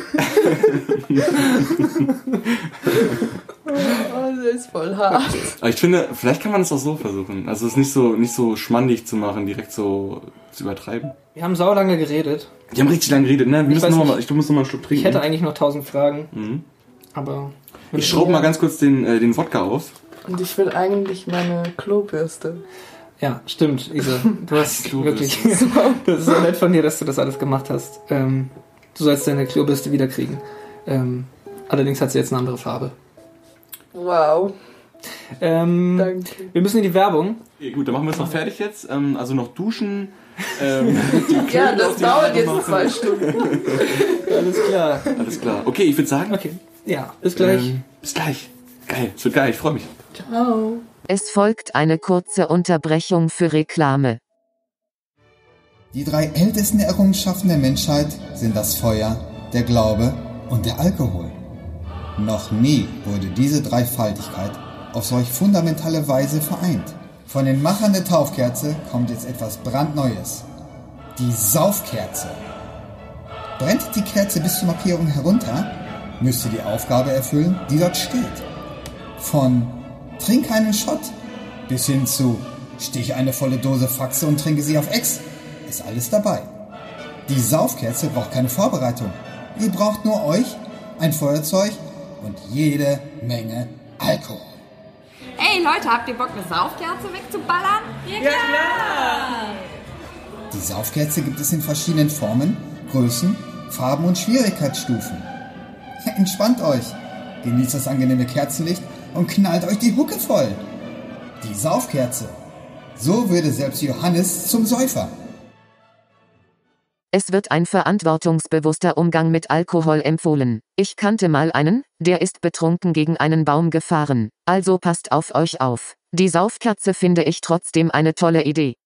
F: Oh, das ist voll hart.
C: Aber ich finde, vielleicht kann man es auch so versuchen. Also es nicht so nicht so schmandig zu machen, direkt so zu übertreiben.
B: Wir haben saulange geredet.
C: Die haben richtig lange geredet, ne? Wir
B: Ich
C: müssen
B: weiß
C: noch mal,
B: nicht.
C: ich muss noch mal einen Schluck trinken.
B: Ich hätte eigentlich noch tausend Fragen,
C: mhm.
B: aber...
C: Ich schraube mal ganz kurz den, äh, den Wodka auf.
F: Und ich will eigentlich meine Klobürste.
B: Ja, stimmt, Isa. Du hast
C: Klobürste.
B: wirklich... Das ist so nett von dir, dass du das alles gemacht hast. Ähm, du sollst deine Klobürste wiederkriegen. Ähm, allerdings hat sie jetzt eine andere Farbe.
F: Wow.
B: Ähm,
F: Danke.
B: Wir müssen in die Werbung.
C: Ja, gut, dann machen wir es noch fertig jetzt. Ähm, also noch duschen. Ähm, die
F: Ja,
C: Klöten
F: das
C: auf die
F: dauert
C: Haare
F: jetzt
C: machen.
F: zwei Stunden.
B: Alles klar.
C: Alles klar. Okay, ich würde sagen...
B: Okay. Ja, bis gleich.
C: Ähm, bis gleich. Geil, es wird geil, ich freue mich.
F: Ciao.
G: Es folgt eine kurze Unterbrechung für Reklame.
H: Die drei ältesten Errungenschaften der Menschheit sind das Feuer, der Glaube und der Alkohol. Noch nie wurde diese Dreifaltigkeit auf solch fundamentale Weise vereint. Von den Machern der Taufkerze kommt jetzt etwas brandneues. Die Saufkerze. Brennt die Kerze bis zur Markierung herunter, müsst ihr die Aufgabe erfüllen, die dort steht. Von Trink einen Shot bis hin zu Stich eine volle Dose Faxe und trinke sie auf Ex ist alles dabei. Die Saufkerze braucht keine Vorbereitung. Ihr braucht nur euch, ein Feuerzeug und jede Menge Alkohol.
I: Hey Leute, habt ihr Bock, eine Saufkerze wegzuballern? Ja, klar!
H: Die Saufkerze gibt es in verschiedenen Formen, Größen, Farben und Schwierigkeitsstufen. Entspannt euch, genießt das angenehme Kerzenlicht und knallt euch die Hucke voll. Die Saufkerze. So würde selbst Johannes zum Säufer.
G: Es wird ein verantwortungsbewusster Umgang mit Alkohol empfohlen. Ich kannte mal einen, der ist betrunken gegen einen Baum gefahren. Also passt auf euch auf. Die Saufkerze finde ich trotzdem eine tolle Idee.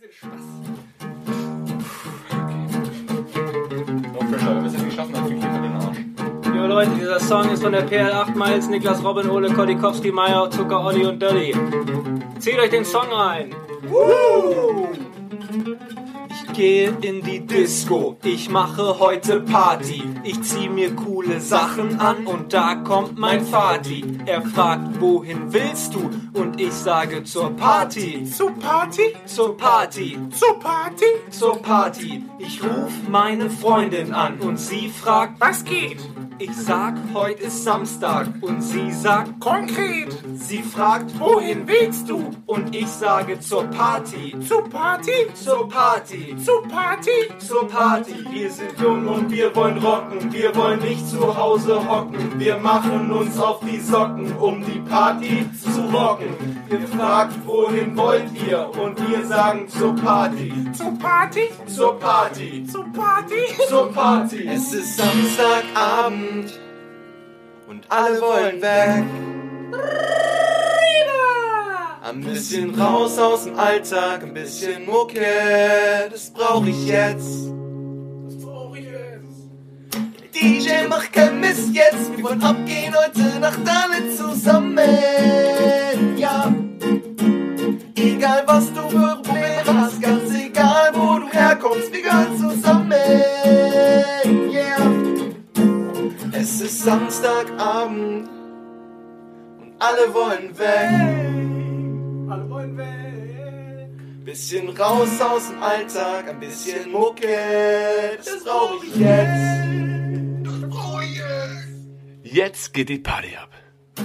B: Jo Leute, dieser Song ist von der P L acht Miles, Niklas Robin, Ole Kodikowski, Meyer, Zucker, Olli und Dölli. Zieht euch den Song rein. Woo! Ich gehe in die Disco, ich mache heute Party. Ich zieh mir coole Sachen an und da kommt mein Vati. Er fragt, wohin willst du? Und ich sage zur Party. Zur Party? Zur Party. Zur Party? Zur Party. Ich ruf meine Freundin an und sie fragt, was geht? Ich sag, heute ist Samstag und sie sagt, konkret. Sie fragt, wohin willst du? Und ich sage, zur Party. Zur Party? Zur Party. Zur Party? Zur Party. Wir sind jung und wir wollen rocken. Wir wollen nicht zu Hause hocken. Wir machen uns auf die Socken, um die Party zu rocken. Ihr fragt, wohin wollt ihr? Und wir sagen, zur Party. Zur Party? Zur Party. Zur Party? Zur Party. Es ist Samstagabend und alle wollen weg. Ein bisschen raus aus dem Alltag, ein bisschen Mucke, das brauch ich jetzt. Das brauch ich jetzt. D J, mach kein Mist jetzt, wir wollen abgehen heute Nacht alle zusammen. Ja, egal was du für Probleme hast, ganz egal wo du herkommst, wir gehören zusammen. Yeah. Es ist Samstagabend und alle wollen weg. Alle wollen weg. Bisschen raus aus dem Alltag, ein bisschen Mucke, das brauch ich jetzt. Das brauch ich jetzt.
A: Jetzt geht die Party ab.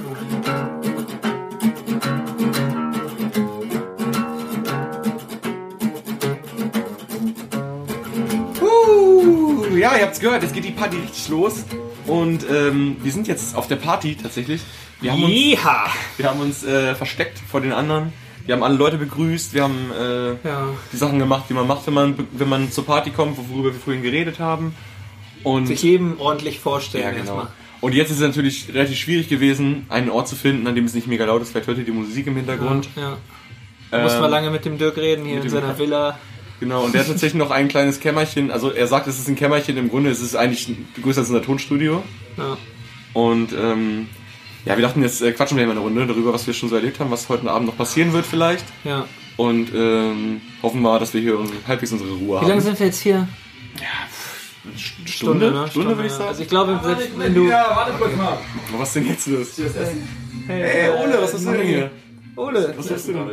C: Uh, ja, ihr habt's gehört, jetzt geht die Party richtig los. Und ähm, wir sind jetzt auf der Party tatsächlich. Wir haben uns, wir haben uns äh, versteckt vor den anderen. Wir haben alle Leute begrüßt. Wir haben äh,
B: Ja.
C: die Sachen gemacht, die man macht, wenn man, wenn man zur Party kommt, worüber wir vorhin geredet haben. Und
B: Sich jedem ordentlich vorstellen
C: ja, genau.
B: erstmal.
C: Und jetzt ist es natürlich relativ schwierig gewesen, einen Ort zu finden, an dem es nicht mega laut ist. Vielleicht hört ihr die Musik im Hintergrund.
B: Ja, ja. Da muss man lange mit dem Dirk reden hier in
C: dem-
B: seiner Villa.
C: Genau, und der hat tatsächlich noch ein kleines Kämmerchen. Also er sagt, es ist ein Kämmerchen, im Grunde ist es eigentlich größer als unser Tonstudio.
B: Ja.
C: Und ähm, ja, wir dachten, jetzt äh, quatschen wir mal eine Runde darüber, was wir schon so erlebt haben, was heute Abend noch passieren wird vielleicht.
B: Ja.
C: Und ähm, hoffen wir, dass wir hier un- halbwegs unsere Ruhe
B: Wie lange
C: haben.
B: sind wir jetzt hier?
C: Stunde?
B: Stunde, ne?
C: Stunde würde ich
B: ja.
C: sagen.
B: Also ich glaube, selbst wenn du...
J: Ja, warte kurz mal.
C: Was ist denn jetzt los?
B: Hey,
C: Ey, Ole, was hast du denn hier?
B: Ole,
C: Was hast du denn?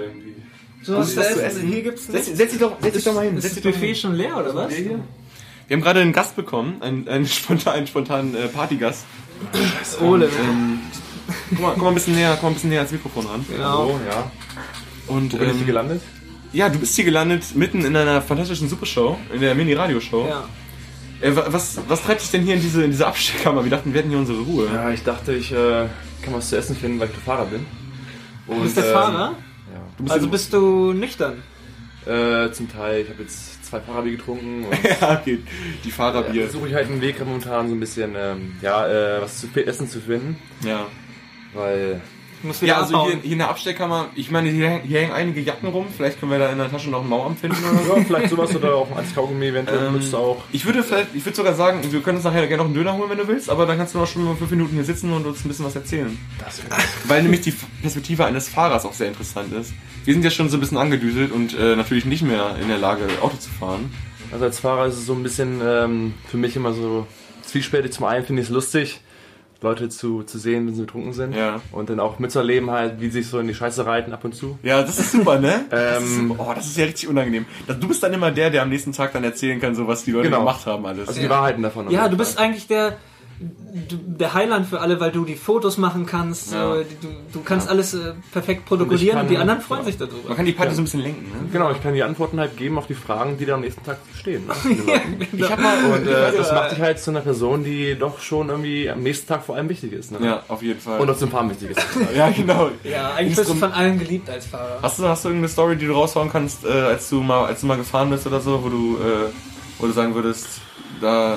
B: so was zu essen? Hier gibt's
C: Setz, setz dich doch, setz dich doch mal hin.
B: Ist
C: Setz
B: das
C: dich doch
B: Buffet
C: hin.
B: schon leer, oder was?
C: Wir haben gerade einen Gast bekommen, einen, einen spontanen, einen spontanen äh, Partygast.
B: Ole.
C: Ähm, guck, mal, guck mal ein bisschen näher, komm mal ein bisschen näher ans Mikrofon ran.
B: Genau.
J: So, ja.
C: Und,
J: Wo bin ich
C: ähm,
J: hier gelandet?
C: Ja, du bist hier gelandet mitten in einer fantastischen Supershow, in der Mini-Radio-Show.
B: Ja.
C: Äh, wa- was, was treibt dich denn hier in diese, in diese Abstellkammer? Wir dachten, wir hätten hier unsere Ruhe.
J: Ja, ich dachte, ich äh, kann was zu essen finden, weil ich der Fahrer bin. Und,
B: Du bist der
J: ähm,
B: Fahrer?
J: Ja.
C: Du bist
B: Also
C: im-
B: bist du nüchtern?
J: Äh, zum Teil. Ich habe jetzt zwei Fahrerbier getrunken und
C: ja, okay. Die Fahrerbier.
J: ja, suche ich halt einen Weg momentan so ein bisschen, ähm, ja, äh, was zu essen zu finden,
C: Ja.
J: weil
B: Du musst wieder
C: Ja, also
B: abhauen.
C: hier, hier in der Abstellkammer, ich meine, hier, hängen- hier hängen einige Jacken rum. Vielleicht können wir da in der Tasche noch einen Mauarm finden oder so.
J: ja, vielleicht sowas oder auch als Kaugummi eventuell
C: Ähm,
J: benutzt du auch.
C: Ich würde vielleicht, ich würde sogar sagen, wir können uns nachher gerne noch einen Döner holen, wenn du willst, aber dann kannst du noch schon mal fünf Minuten hier sitzen und uns ein bisschen was erzählen.
J: Das
C: Weil nämlich die Perspektive eines Fahrers auch sehr interessant ist. Wir sind ja schon so ein bisschen angedüselt und äh, natürlich nicht mehr in der Lage, Auto zu fahren.
J: Also als Fahrer ist es so ein bisschen ähm, für mich immer so zwiespältig. Zum einen finde ich es lustig, Leute zu, zu sehen, wenn sie betrunken sind.
C: Ja.
J: Und dann auch mitzuerleben halt, wie sie sich so in die Scheiße reiten ab und zu.
C: Ja, das ist super, ne? Das ist
J: Ähm,
C: super. Oh, das ist ja richtig unangenehm. Du bist dann immer der, der am nächsten Tag dann erzählen kann, so was die Leute
J: Genau.
C: gemacht haben alles.
J: Also die Wahrheiten davon. auf
B: Ja,
J: jeden
B: du bist
J: Fall.
B: eigentlich der, du, der Heiland für alle, weil du die Fotos machen kannst.
C: Ja.
B: So, du, du kannst alles äh, perfekt protokollieren und,
J: kann-
B: die anderen freuen
J: ja.
B: sich darüber.
C: Man kann die Party so ein bisschen lenken, ne?
J: Genau, ich kann die Antworten halt geben auf die Fragen, die dann am nächsten Tag stehen. Ne?
C: Ich hab mal,
J: Und äh, das macht dich halt zu einer Person, die doch schon irgendwie am nächsten Tag vor allem wichtig ist. Ne?
C: ja, auf jeden Fall.
J: Und auch zum Fahren wichtig ist.
C: ja, genau.
B: Ja, eigentlich bist du von allen geliebt als Fahrer.
C: Hast du, hast du irgendeine Story, die du raushauen kannst, äh, als du mal, als du mal gefahren bist oder so, wo du, äh, wo du sagen würdest, da,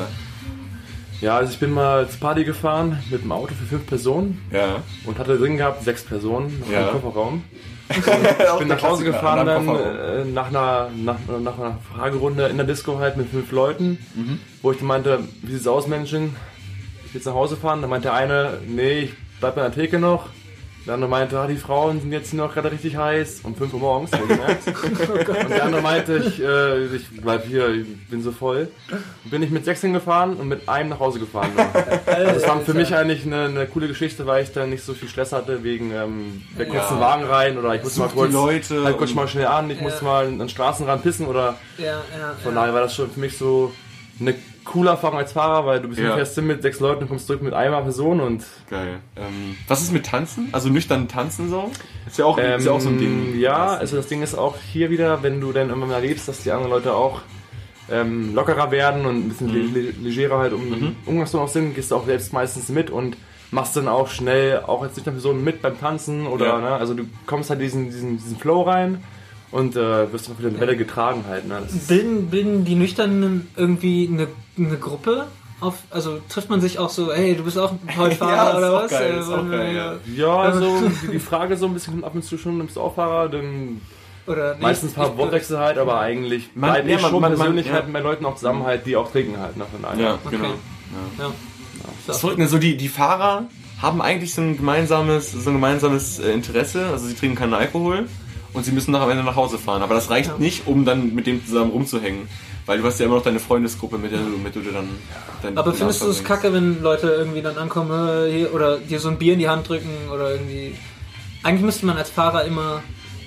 J: Ja, also ich bin mal zur Party gefahren mit einem Auto für fünf Personen
C: ja.
J: und hatte drin gehabt sechs Personen noch
C: Ja.
J: im Kofferraum.
C: Ich
J: Ich bin nach Hause gefahren dann äh, nach, einer, nach, nach einer Fragerunde in der Disco halt mit fünf Leuten,
C: Mhm.
J: wo ich dann meinte, wie sieht's aus, Menschen? Ich will jetzt nach Hause fahren. Dann meinte der eine, nee, ich bleib bei der Theke noch. Der andere meinte, ah, die Frauen sind jetzt noch gerade richtig heiß. Um fünf Uhr morgens, wohlgemerkt. Und der andere meinte, ich, äh, ich bleib hier, ich bin so voll. Bin ich mit sechs hingefahren und mit einem nach Hause gefahren. Also das war für mich eigentlich eine, eine coole Geschichte, weil ich dann nicht so viel Stress hatte wegen, ähm, wer kurz einen Wagen rein oder ich musste mal
C: Such die
J: kurz,
C: Leute
J: halt kurz
C: und-
J: mal schnell an, ich
B: Ja.
J: musste mal an den Straßenrand pissen oder
B: Ja, ja,
J: von
B: ja.
J: daher war das schon für mich so eine coole Erfahrung als Fahrer, weil du bist
C: Ja.
J: im Fest mit sechs Leuten und kommst zurück mit einer Person und
C: Geil. Ähm, was ist mit Tanzen? Also nüchtern tanzen so? Ist ja auch, ist ja auch so ein Ding.
J: Ähm, Ja, also das Ding ist auch hier wieder, wenn du dann irgendwann mal erlebst, dass die anderen Leute auch ähm, lockerer werden und ein bisschen
C: Mhm.
J: le- le- legerer halt um
C: Mhm.
J: Umgangston auch sind, gehst du auch selbst meistens mit und machst dann auch schnell, auch als nüchterne Person mit beim Tanzen oder,
C: Ja.
J: ne, also du kommst halt diesen, diesen, diesen Flow rein und äh, wirst auf der Welle getragen halt, ne. Das ist,
B: Bilden, bilden die Nüchternen irgendwie eine, eine Gruppe? Auf, also trifft man sich auch so, hey, du bist auch heute Fahrer
C: Ja, ist
B: oder
C: auch
B: was?
C: geil,
B: Äh,
C: ist auch
B: wollen wir-
C: geil, ja.
J: ja, also die, die Frage so ein bisschen kommt ab und zu schon, nimmst du auch Fahrer, dann
B: Oder nee,
J: meistens ein paar
B: ich-
J: Wortwechsel halt, aber eigentlich
C: Man-
J: bleibe
C: ja,
J: ich
C: man-
J: schon
C: man- man-
J: persönlich
C: ja.
J: halt mit Leuten auch zusammen halt, die auch trinken halt. Ne, von daher.
C: Ja,
B: Okay.
C: genau.
B: Ja.
C: Das ist verrückt, ne? So die, die Fahrer haben eigentlich so ein gemeinsames, so ein gemeinsames äh, Interesse, also sie trinken keinen Alkohol und sie müssen nach, am Ende nach Hause fahren. Aber das reicht
B: Ja.
C: nicht, um dann mit dem zusammen rumzuhängen. Weil du hast ja immer noch deine Freundesgruppe, mit der du, mit der du dann... dann
B: Aber
C: den
B: findest du
C: Abend
B: es
C: verbringst.
B: kacke, wenn Leute irgendwie dann ankommen äh, hier, oder dir so ein Bier in die Hand drücken oder irgendwie... Eigentlich müsste man als Fahrer immer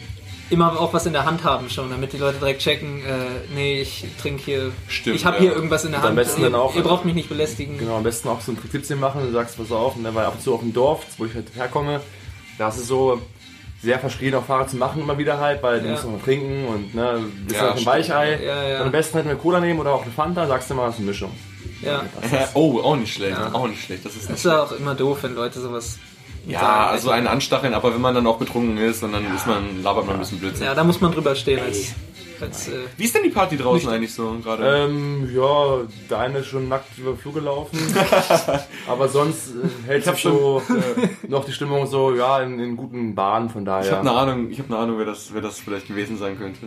B: immer auch was in der Hand haben schon, damit die Leute direkt checken, äh, nee, ich trinke hier,
C: Stimmt,
B: ich habe
C: ja.
B: hier irgendwas in der
J: Und am
B: Hand,
J: besten
B: ihr,
J: dann auch-
B: ihr braucht mich nicht belästigen.
J: Genau, am besten auch so ein Prinzipien machen und sagst, pass auf, ne, weil ab und zu auf dem Dorf, wo ich halt herkomme, da ist es so sehr verschrien, auch Fahrer zu machen immer wieder halt, weil du
B: Ja.
J: musst noch mal trinken und ne, bist
C: Ja,
J: halt ein
C: stimmt.
J: Weichei.
B: Ja, ja.
J: Und am besten halt eine Cola nehmen oder auch eine Fanta, sagst du mal, das ist eine Mischung.
B: Ja.
C: Oh, auch nicht schlecht,
B: Ja.
C: auch nicht schlecht. Das ist
B: Das
C: nicht
B: ist ja auch immer doof, wenn Leute sowas
C: Ja,
B: sagen.
C: also einen anstacheln, aber wenn man dann auch betrunken ist und dann ist man, labert man ein bisschen Blödsinn.
B: Ja, da muss man drüber stehen als... als äh,
C: Wie ist denn die Party draußen eigentlich so gerade?
J: Ähm, ja, der eine ist schon nackt über den Flur gelaufen. Aber sonst äh, hält
C: Ich hab
J: sich so äh, noch die Stimmung so, ja, in, in guten Bahnen, von daher.
C: Ich habe eine Ahnung, ich habe eine Ahnung, wer das, wer das vielleicht gewesen sein könnte.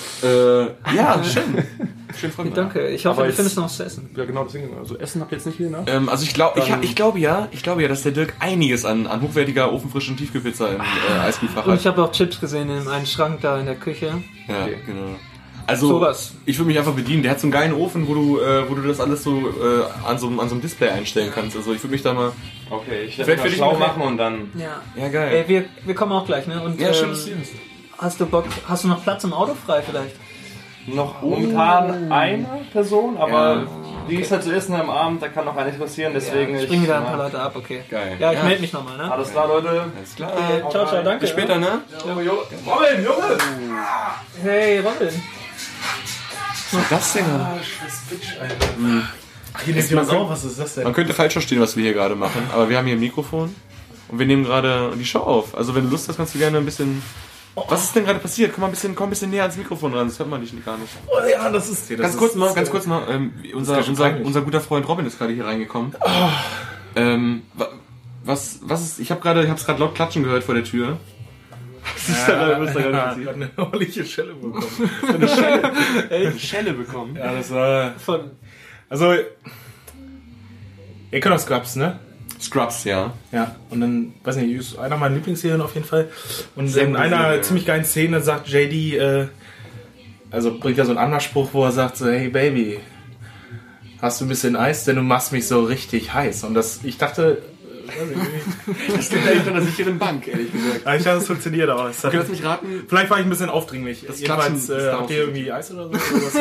C: Äh, ja, schön. Schön freut mich.
B: danke, ich hoffe,
J: Aber
B: du
J: jetzt-
B: findest noch was zu essen.
J: Ja, genau, deswegen. Also Essen habt ihr jetzt nicht hier, ne?
C: Ähm, also ich glaube, ich,
J: Dann-
C: ich glaube ja, ich glaube ja, dass der Dirk einiges an, an hochwertiger ofenfrischen Tiefkühlpizza im äh, Eisbierfach
B: Und
C: hat.
B: ich habe auch Chips gesehen in einem Schrank da in der Küche.
C: Ja,
J: Okay.
C: genau. Also,
B: sowas.
C: Ich würde mich einfach bedienen. Der hat so einen geilen Ofen, wo du, äh, wo du das alles so, äh, an so an so einem Display einstellen kannst. Also ich würde mich da mal...
J: Okay, ich
C: werd
J: werde mich schlau
C: machen
J: machen und dann...
B: Ja,
C: ja geil.
B: Ey, wir, wir kommen auch gleich, ne? Und,
C: ja, schön,
B: ähm,
C: dass du bist.
B: Hast du Bock, hast du noch Platz im Auto frei vielleicht?
J: Noch momentan eine Person, aber
C: Ja.
J: wie es halt so ist, ne, am Abend, da kann noch einiges passieren, deswegen...
B: Ja, springen wieder ein paar Leute ab, okay.
C: Geil.
B: Ja, ich
C: Ja.
B: melde mich nochmal, ne?
J: Alles klar, Leute.
C: Alles klar.
B: Okay, ciao, ciao, danke.
C: Bis später, ne?
J: Jo, jo. Robin, Junge!
B: Hey, Robin.
C: Was ist das denn?
K: Ah, scheiß Bitch, Alter. Mhm. Ach, hier nimmt
C: man,
K: jemand auf, was ist das denn?
C: Man könnte falsch verstehen, was wir hier gerade machen, aber wir haben hier ein Mikrofon und wir nehmen gerade die Show auf. Also wenn du Lust hast, kannst du gerne ein bisschen... Was ist denn gerade passiert? Komm mal ein bisschen, komm ein bisschen näher ans Mikrofon ran, das hört man dich gar nicht.
K: Oh ja, das ist... Das
C: ganz
K: ist,
C: kurz mal,
K: das
C: ganz
K: ist,
C: kurz mal, ähm, unser, unser, unser guter Freund Robin ist gerade hier reingekommen.
K: Oh.
C: Ähm, was, was ist, ich habe gerade, ich habe es gerade laut klatschen gehört vor der Tür.
K: Was ist da gerade, was da gerade passiert? Eine ordentliche Schelle bekommen. Eine Schelle,
C: eine Schelle bekommen?
K: Ja, das war...
B: Von...
K: Also... Ihr kennt auch Scrubs, ne?
C: Scrubs, ja.
K: Ja, und dann, weiß nicht, ist einer meiner Lieblingsserien auf jeden Fall. Und
C: Sehr
K: in
C: gute
K: einer
C: Serie.
K: ziemlich geilen Szene sagt J D, äh, also bringt er so einen Anmachspruch, wo er sagt so, hey Baby, hast du ein bisschen Eis, denn du machst mich so richtig heiß. Und das, ich dachte, äh, weiß ich nicht.
C: Das klingt eigentlich von einer sicheren Bank, ehrlich gesagt.
K: Ja, ich dachte, das funktioniert auch. Das
C: Okay, lass mich raten.
K: Vielleicht war ich ein bisschen aufdringlich.
C: Das
K: Jedenfalls,
C: Klatschen ist
K: äh,
C: da
K: habt
C: auch
K: ihr irgendwie Eis oder so?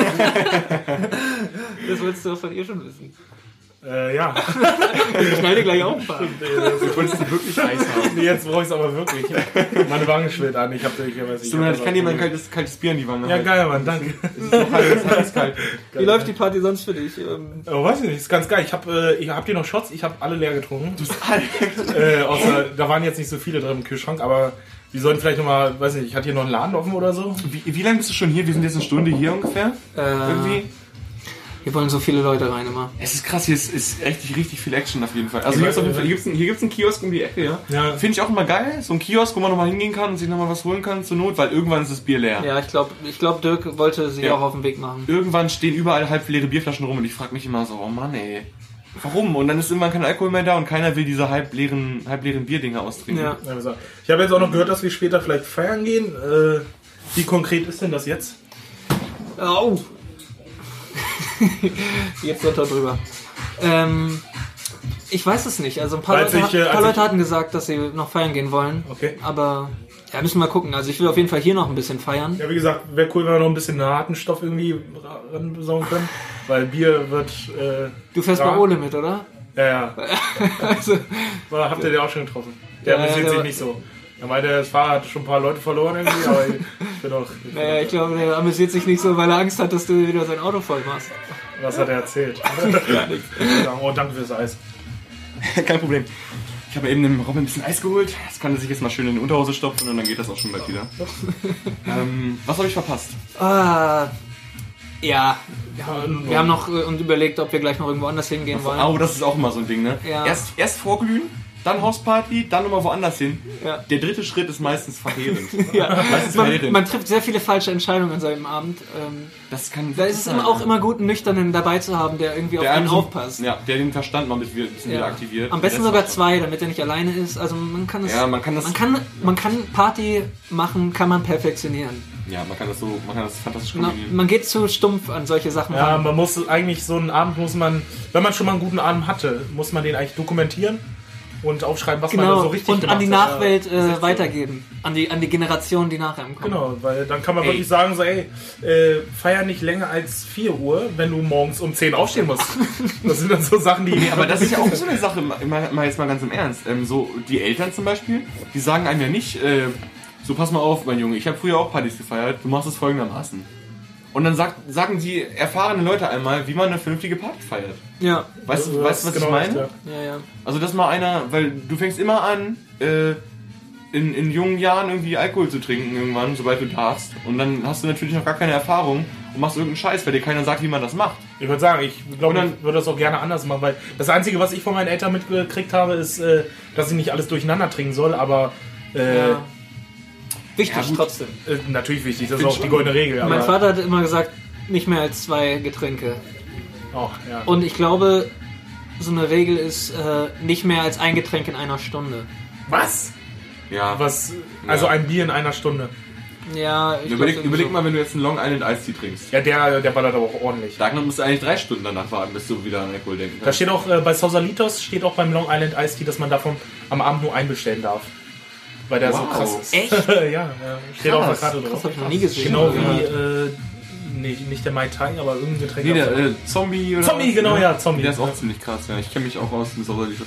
B: Das willst du von ihr schon wissen.
K: Äh, ja.
B: Ich schneide gleich auf.
C: Du wolltest die wirklich heiß haben.
K: Nee, jetzt brauche ich es aber wirklich. Meine Wange schwillt an. Ich, hab, ich, weiß nicht,
C: So, ich kann dir mal ein kaltes, kaltes Bier in die Wange
K: Ja,
C: halten.
K: geil, Mann, danke.
C: Es ist noch heiß, es ist kalt.
B: Wie läuft die Party sonst für dich? Ähm,
K: Oh, weiß ich nicht, ist ganz geil. Ich hab, äh, ich hab dir noch Shots, ich habe alle leer getrunken.
C: Du bist alle
K: äh, außer, da waren jetzt nicht so viele drin im Kühlschrank, aber wir sollten vielleicht nochmal, weiß nicht, hat hier noch einen Laden offen oder so?
C: Wie, wie lange bist du schon hier? Wir sind jetzt eine Stunde hier ungefähr.
B: äh,
C: Irgendwie.
B: Hier wollen so viele Leute rein immer.
C: Es ist krass, hier ist, ist richtig, richtig viel Action auf jeden Fall. Also hier gibt's auf jeden Fall, hier gibt's einen, hier gibt's einen Kiosk um die Ecke, ja.
K: Ja.
C: Finde ich auch immer geil. So ein Kiosk, wo man nochmal hingehen kann und sich nochmal was holen kann zur Not, weil irgendwann ist das Bier leer.
B: Ja, ich glaube, ich glaub, Dirk wollte sie
C: Ja.
B: auch auf den Weg machen.
C: Irgendwann stehen überall halbleere Bierflaschen rum und ich frage mich immer so, oh Mann ey, warum? Und dann ist irgendwann kein Alkohol mehr da und keiner will diese halbleeren, halbleeren Bierdinger austrinken.
B: Ja.
K: Ich habe jetzt auch noch gehört, dass wir später vielleicht feiern gehen. Äh, wie konkret ist denn das jetzt?
B: Au! Jetzt wird er drüber. Ähm, ich weiß es nicht. Also ein paar,
K: Als
B: Leute,
K: ich, äh,
B: ein paar
K: als
B: Leute
K: ich-
B: hatten gesagt, dass sie noch feiern gehen wollen.
K: Okay.
B: Aber ja, müssen wir mal gucken. Also ich will auf jeden Fall hier noch ein bisschen feiern.
K: Ja, wie gesagt, wäre cool, wenn wir noch ein bisschen harten Stoff irgendwie ranbesorgen können. Weil Bier wird... Äh,
B: Du fährst
K: rar.
B: bei Ole mit, oder?
K: Ja, ja.
B: Also,
K: War, habt ihr den auch schon getroffen? Der
B: Ja,
K: amüsiert
B: der
K: sich
B: war-
K: nicht so. Er meinte, das Fahrer hat schon ein paar Leute verloren irgendwie, aber ich bin auch... Ich bin
B: naja, ich glaube, der amüsiert sich nicht so, weil er Angst hat, dass du wieder sein Auto voll machst.
K: Was hat er erzählt? Oh, danke fürs Eis.
C: Kein Problem. Ich habe eben dem Robin ein bisschen Eis geholt. Das kann er sich jetzt mal schön in die Unterhose stopfen und dann geht das auch schon bald wieder. ähm, was habe ich verpasst?
B: Ah, ja.
K: Ja,
B: Wir haben noch äh, uns überlegt, ob wir gleich noch irgendwo anders hingehen wollen.
C: Oh, das ist auch immer so ein Ding, ne?
B: Ja.
C: Erst, erst vorglühen, dann Hausparty, dann nochmal woanders hin.
B: Ja.
C: Der dritte Schritt ist meistens verheerend.
B: Ja.
C: Meistens
B: Man,
C: verheerend.
B: man trifft sehr viele falsche Entscheidungen an seinem Abend. Ähm,
C: das kann
B: da ist es immer auch immer gut, einen Nüchternen dabei zu haben, der irgendwie auf
C: der
B: einen
C: einem so-
B: aufpasst.
C: Ja, der den Verstand mal ein bisschen, ein bisschen
B: Ja.
C: wieder aktiviert.
B: Am besten
C: Der
B: sogar
C: Rest
B: zwei, damit er nicht alleine ist. Also man kann es.
C: Ja, man kann das-
B: Man kann, man kann Party machen, kann man perfektionieren.
C: Ja, man kann das so, man kann das fantastisch
B: Na,
C: kombinieren.
B: man geht zu stumpf an solche Sachen
K: Ja,
B: ran.
K: man muss eigentlich so einen Abend muss man, wenn man schon mal einen guten Abend hatte, muss man den eigentlich dokumentieren und aufschreiben, was man da
B: Genau,
K: so richtig
B: und
K: gemacht
B: an die
K: hat.
B: Nachwelt
K: Ja, das ist
B: äh,
K: echt so.
B: weitergeben. An die, an die Generation, die nachher kommen.
K: Genau, weil dann kann man
B: Ey.
K: wirklich sagen, so, ey, äh, feier nicht länger als vier Uhr, wenn du morgens um zehn aufstehen musst. Das sind dann so Sachen, die...
C: Nee, aber das ist ja auch so eine Sache, mal, mal jetzt mal ganz im Ernst. Ähm, so die Eltern zum Beispiel, die sagen einem ja nicht, äh, so pass mal auf, mein Junge, ich habe früher auch Partys gefeiert, du machst es folgendermaßen. Und dann sagt, sagen die erfahrenen Leute einmal, wie man eine vernünftige Party feiert.
B: Ja.
C: Weißt du,
K: Ja,
C: weißt, was
K: genau,
C: ich meine?
K: ja.
B: Ja, ja.
C: Also dass mal einer, weil du fängst immer an, äh, in, in jungen Jahren irgendwie Alkohol zu trinken irgendwann, sobald du darfst. Und dann hast du natürlich noch gar keine Erfahrung und machst irgendeinen Scheiß, weil dir keiner sagt, wie man das macht.
K: Ich würde sagen, ich glaube,
C: Und dann-
K: ich würde das auch gerne anders machen, weil das Einzige, was ich von meinen Eltern mitgekriegt habe, ist, äh, dass ich nicht alles durcheinander trinken soll, aber äh,
B: Ja. Wichtig
C: Ja, gut.
B: trotzdem.
K: äh, natürlich wichtig, das ist
C: Find
K: auch
C: schon.
K: die goldene Regel.
B: Mein
K: Aber,
B: Vater hat immer gesagt, nicht mehr als zwei Getränke.
K: oh, ja.
B: Und ich glaube, so eine Regel ist äh, nicht mehr als ein Getränk in einer Stunde.
K: Was?
C: Ja.
K: Was? Also
C: Ja.
K: ein Bier in einer Stunde.
B: Ja, ich
C: Überleg,
B: glaub,
C: überleg
B: so.
C: mal, wenn du jetzt einen Long Island Ice Tea trinkst.
K: Ja, der, der ballert aber auch ordentlich.
C: Da musst du eigentlich drei Stunden danach warten, bis du wieder an Alkohol denken kannst.
K: Da steht auch, äh, bei Sausalitos steht auch beim Long Island Ice Tea, dass man davon am Abend nur einbestellen darf. Weil der
C: Wow.
K: so krass ist.
B: Echt?
K: ja, ja, steht
B: Krass.
K: auf der Karte drauf.
B: Das hab ich noch nie gesehen.
K: Genau wie,
B: Ja.
K: äh, nicht, nicht der Mai Tai, aber irgendein Getränk.
C: Nee, der äh, Zombie oder
K: Zombie,
C: was?
K: genau, ja, Zombie.
C: Der ist auch
K: Ja.
C: ziemlich krass, ja. Ich kenne mich auch aus mit Sausalitos.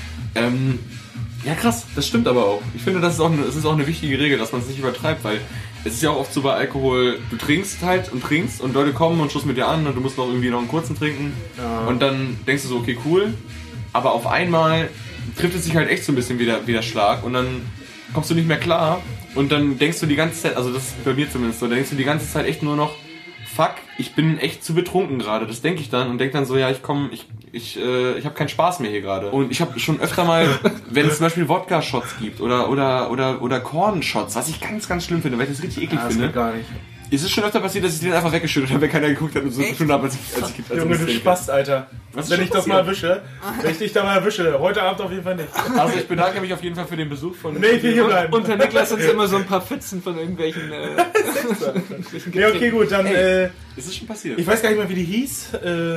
C: Ähm, ja krass, das stimmt aber auch. Ich finde, das ist auch eine, das ist auch eine wichtige Regel, dass man es nicht übertreibt, weil es ist ja auch oft so bei Alkohol, du trinkst halt und trinkst und Leute kommen und stoßen mit dir an und du musst noch irgendwie noch einen kurzen trinken
K: Ja.
C: und dann denkst du so, okay, cool, aber auf einmal trifft es sich halt echt so ein bisschen wie der, wie der Schlag und dann kommst du nicht mehr klar und dann denkst du die ganze Zeit, also das ist bei mir zumindest so, dann denkst du die ganze Zeit echt nur noch, fuck, ich bin echt zu betrunken gerade. Das denke ich dann und denke dann so, ja, ich komme, ich, ich, äh, ich habe keinen Spaß mehr hier gerade. Und ich habe schon öfter mal, wenn es zum Beispiel Wodka-Shots gibt oder oder oder oder Korn-Shots, was ich ganz, ganz schlimm finde, weil ich das richtig eklig
K: Ah, das
C: finde.
K: geht gar nicht.
C: Ist es schon öfter passiert, dass ich den einfach weggeschüttet habe, wenn keiner geguckt hat und so gefunden habe, als ich, als ich, als
K: Junge,
C: ich
K: du
C: das
K: Spast, Alter.
C: Was ist
K: Wenn
C: schon
K: ich das
C: passiert?
K: mal erwische, wenn ich dich da mal erwische, heute Abend auf jeden Fall nicht.
C: Also ich bedanke mich auf jeden Fall für den Besuch von...
K: Nee, ich will hier bleiben.
B: Unter Niklas sind immer so ein paar Pfützen von irgendwelchen... Äh, irgendwelchen
K: Nee, okay, gut, dann...
C: Ey,
K: Äh,
C: ist es schon passiert?
K: ich weiß gar nicht mehr, wie die hieß. Äh,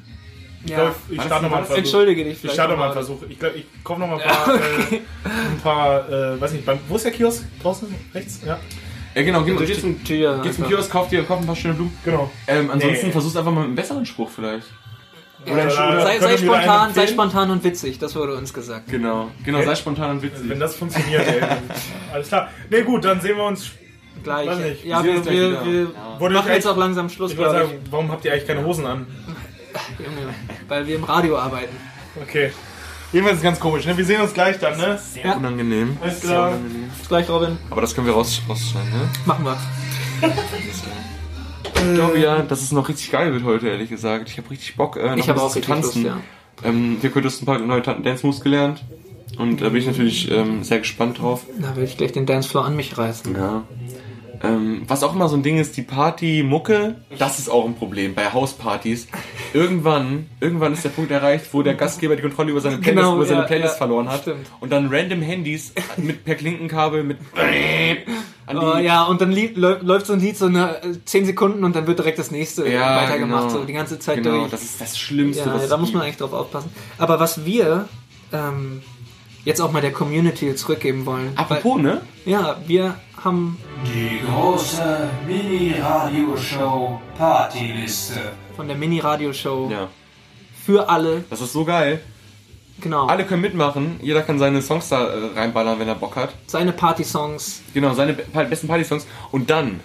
K: ich
B: Ja.
K: glaube, ich
C: War das-
K: starte nochmal
C: war
K: einen
C: das-
K: Versuch.
B: Entschuldige dich
K: Ich
B: vielleicht
K: starte
B: noch
K: nochmal einen
B: mal.
K: Versuch. Ich glaube, ich kaufe nochmal ein
B: Ja,
K: paar...
B: okay.
K: äh, ein paar, äh, weiß nicht, beim, wo ist der Kiosk? Draußen? Rechts? Ja.
C: Ja genau, geh,
B: Durch
C: geh,
B: die
C: zum,
B: Tür
C: geh zum
B: einfach.
C: Kiosk, kauf dir kauf ein paar schöne Blumen.
K: Genau.
C: Ähm, ansonsten
K: Nee.
C: versuch's einfach mal mit einem besseren Spruch vielleicht.
K: Oder,
B: Sei,
K: oder
B: sei
K: könnt ihr mir da einen
B: spontan, sei
K: empfehlen?
B: spontan und witzig, das wurde uns gesagt.
C: Genau, genau,
K: Okay.
C: sei spontan und witzig.
K: Wenn das funktioniert, ey. dann- Alles klar. Nee, gut, dann sehen wir uns...
B: Gleich.
K: Weiß nicht.
B: Ja,
C: Wir
B: wir,
C: sehen uns gleich
B: wir,
C: wieder.
B: wir
C: Ja.
K: Wurde
B: machen
K: euch
B: jetzt auch langsam Schluss,
K: Ich würde
B: glaube
K: sagen, warum habt ihr eigentlich keine Hosen an?
B: ich. Junge, weil wir im Radio arbeiten.
K: Okay. Jedenfalls ist ganz komisch, ne? Wir sehen uns gleich dann, ne?
C: Sehr
B: Ja.
C: unangenehm.
K: Alles
C: Sehr
K: klar.
C: unangenehm.
B: Bis gleich, Robin.
C: Aber das können wir raus, rausschneiden, ne?
B: Machen wir.
C: Ich glaube ja, dass es noch richtig geil wird heute, ehrlich gesagt. Ich habe richtig Bock, äh, noch
B: Ich habe
C: ein
B: auch
C: bisschen
B: richtig
C: zu tanzen.
B: Lust, ja.
C: Ähm, hier könntest du ein paar neue Dance-Moves gelernt. Und da bin ich natürlich ähm, sehr gespannt drauf.
B: Da will ich gleich den Dancefloor an mich reißen.
C: Ja. Ähm, was auch immer so ein Ding ist, die Party-Mucke, das ist auch ein Problem bei Hauspartys. Irgendwann, irgendwann ist der Punkt erreicht, wo der Gastgeber die Kontrolle über seine Playlist,
B: Genau,
C: über seine
B: ja,
C: Playlist
B: ja,
C: verloren hat.
B: stimmt.
C: Und dann random Handys mit per Klinkenkabel mit an die
B: Oh, ja, und dann lieb, läuft, läuft so ein Lied so eine äh, zehn Sekunden und dann wird direkt das nächste
C: Ja,
B: weitergemacht,
C: genau.
B: so die ganze Zeit
C: Genau,
B: durch.
C: das ist das Schlimmste,
B: Ja,
C: was es
B: da muss man
C: gibt.
B: eigentlich drauf aufpassen. Aber was wir ähm, jetzt auch mal der Community zurückgeben wollen.
C: Apropos, ne?
B: Ja, wir haben
A: Die große Mini-Radio-Show Partyliste.
B: von der Mini-Radio-Show
C: Ja.
B: für alle,
C: Das ist so geil.
B: genau,
C: Alle können mitmachen. Jeder kann seine Songs da äh, reinballern, wenn er Bock hat.
B: seine Party-Songs.
C: Genau, seine be besten Party-Songs. Und dann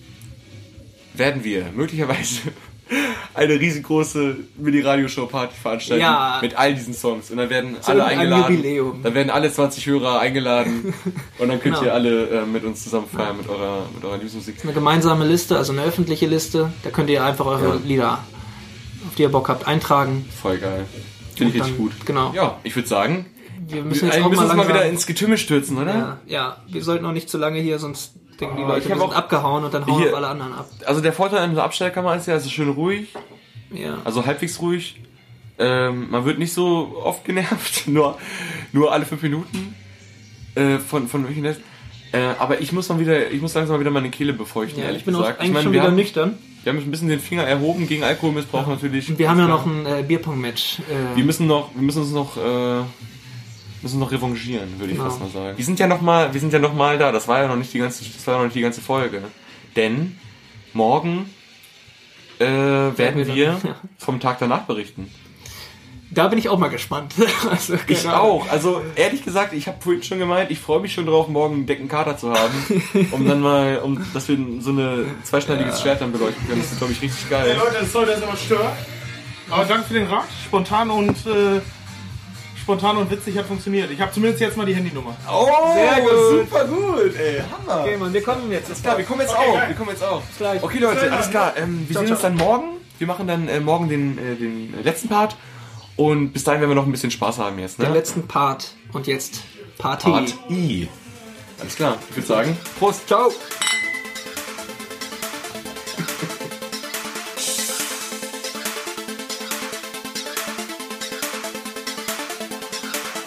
C: werden wir möglicherweise eine riesengroße Mini-Radio-Show-Party veranstalten
B: Ja.
C: mit all diesen Songs. Und dann werden
B: Zu
C: alle
B: irgendeinem
C: eingeladen.
B: Jubiläum.
C: Dann werden alle zwanzig Hörer eingeladen. Und dann könnt
B: Genau.
C: ihr alle äh, mit uns zusammen feiern mit eurer, mit eurer Lieblingsmusik.
B: Eine gemeinsame Liste, also eine öffentliche Liste. Da könnt ihr einfach eure
C: Ja.
B: Lieder, auf die ihr Bock habt, eintragen.
C: Voll geil. Finde ich
B: Und
C: richtig
B: dann-
C: gut.
B: Genau.
C: Ja, ich würde sagen,
B: Wir
C: wir
B: müssen jetzt
C: müssen
B: auch
C: uns
B: mal
C: mal
B: langsam,
C: wieder ins Getümmel stürzen, oder?
B: ja, ja, wir sollten auch nicht zu lange hier, sonst denken die
C: Oh,
B: Leute,
C: ich
B: wir
C: hab
B: sind
C: auch-
B: abgehauen und dann hauen
C: Hier-
B: wir alle anderen ab.
C: Also der Vorteil an der Abstellkammer ist ja, es ist schön ruhig.
B: Ja.
C: Also halbwegs ruhig. Ähm, man wird nicht so oft genervt, nur, nur alle fünf Minuten äh, von, von welchen Netz. Äh, aber ich muss mal wieder, ich muss langsam mal wieder meine Kehle befeuchten,
B: Ja,
C: ehrlich
B: ich bin auch
C: gesagt.
B: eigentlich
C: meine,
B: schon
C: wir
B: wieder
C: haben,
B: nüchtern.
C: Wir haben ein bisschen den Finger erhoben gegen Alkoholmissbrauch natürlich.
B: Und wir haben ja noch ein äh, Bierpong-Match. Äh,
C: Wir müssen noch, wir müssen uns noch, äh, müssen noch revanchieren, würde ich
B: Genau.
C: fast mal sagen. Wir sind ja noch mal, wir sind ja noch mal da. Das war ja noch nicht die ganze, das war ja noch nicht die ganze Folge. Denn morgen äh, werden
B: wir
C: wir
B: dann- ja.
C: vom Tag danach berichten.
B: Da bin ich auch mal gespannt. also,
C: Ich
B: keine
C: auch.
B: Ahnung.
C: Also ehrlich gesagt, ich habe vorhin schon gemeint, ich freue mich schon drauf, morgen einen dicken Kater zu haben, um dann mal, um, dass wir so eine zweischneidiges Schwert dann beleuchten können. Das ist, glaube ich, richtig
K: Hey
C: geil.
K: Leute, das soll das aber stören. Aber danke für den Rat. Spontan und äh, spontan und witzig hat funktioniert. Ich habe zumindest jetzt mal die Handynummer.
C: Oh,
B: Sehr gut.
C: super gut, ey, Hammer.
B: Okay, Mann, wir kommen jetzt.
C: Ist klar, wir kommen jetzt
K: Okay,
C: auch.
K: geil.
C: Wir kommen jetzt auch.
B: gleich.
C: Okay, Leute,
K: Bis
C: alles klar. Ähm, wir
B: Ciao,
C: sehen uns
B: ciao.
C: dann morgen. Wir machen dann äh, morgen den, äh, den letzten Part. Und bis dahin werden wir noch ein bisschen Spaß haben jetzt,
B: Den
C: ne?
B: letzten Part. Und jetzt Party.
C: Part I. Alles klar. Ich würde sagen, Prost.
B: Ciao.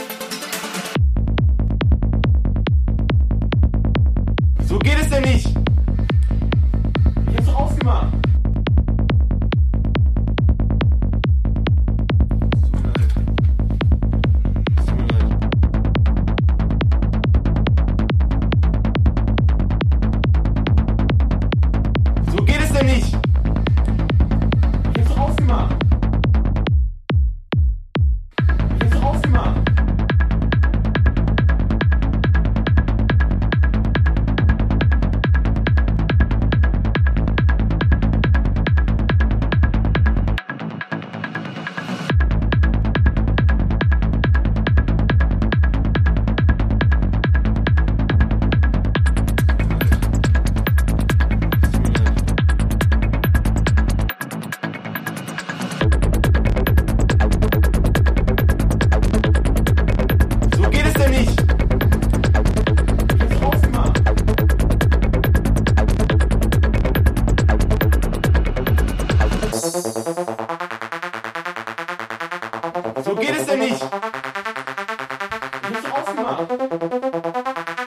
C: So geht es denn nicht. ausgemacht? So geht es denn nicht! Ich hab's doch ausgemacht! Ich hab's doch ausgemacht! So geht es denn nicht! Ich hab's doch ausgemacht! So geht es denn nicht! Ich hab's doch ausgemacht!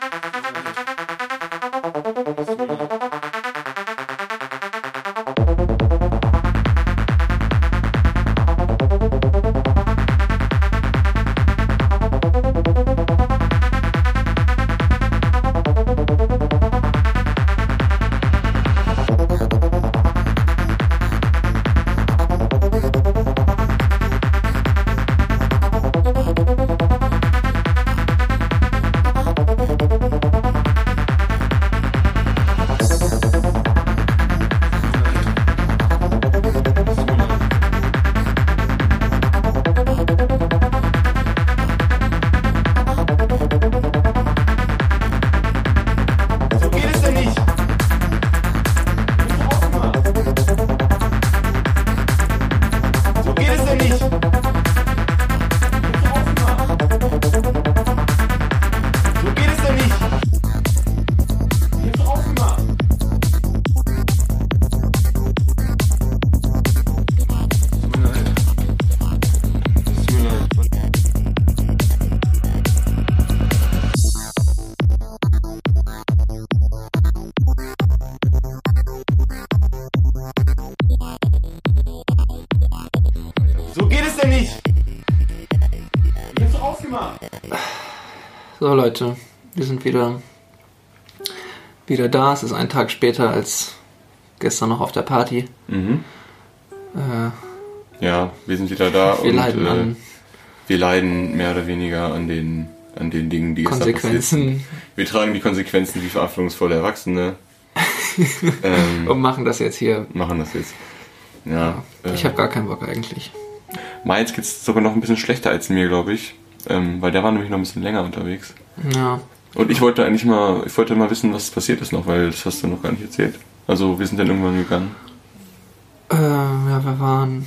C: So geht es denn nicht! Ich hab's doch ausgemacht! So geht es denn nicht! Ich hab's doch ausgemacht! So geht es denn nicht! Ich hab's doch ausgemacht! So geht es denn nicht! Ich hab's doch ausgemacht!
B: So Leute, wir sind wieder wieder da. Es ist ein Tag später als gestern noch auf der Party.
C: Mhm.
B: Äh,
C: Ja, wir sind wieder da
B: Wir
C: und
B: leiden
C: äh,
B: an-
C: wir leiden mehr oder weniger an den, an den Dingen, die gestern passiert
B: Konsequenzen.
C: sind. Wir tragen die Konsequenzen wie verantwortungsvolle Erwachsene. ähm,
B: und machen das jetzt hier.
C: machen das jetzt. Ja.
B: Ich
C: äh,
B: habe gar keinen Bock eigentlich.
C: Miles geht's sogar noch ein bisschen schlechter als mir, glaube ich. Ähm, weil der war nämlich noch ein bisschen länger unterwegs.
B: Ja.
C: Und ich wollte eigentlich mal, ich wollte mal wissen, was passiert ist noch, weil das hast du noch gar nicht erzählt. Also wir sind dann irgendwann gegangen.
B: Äh, ja, wir waren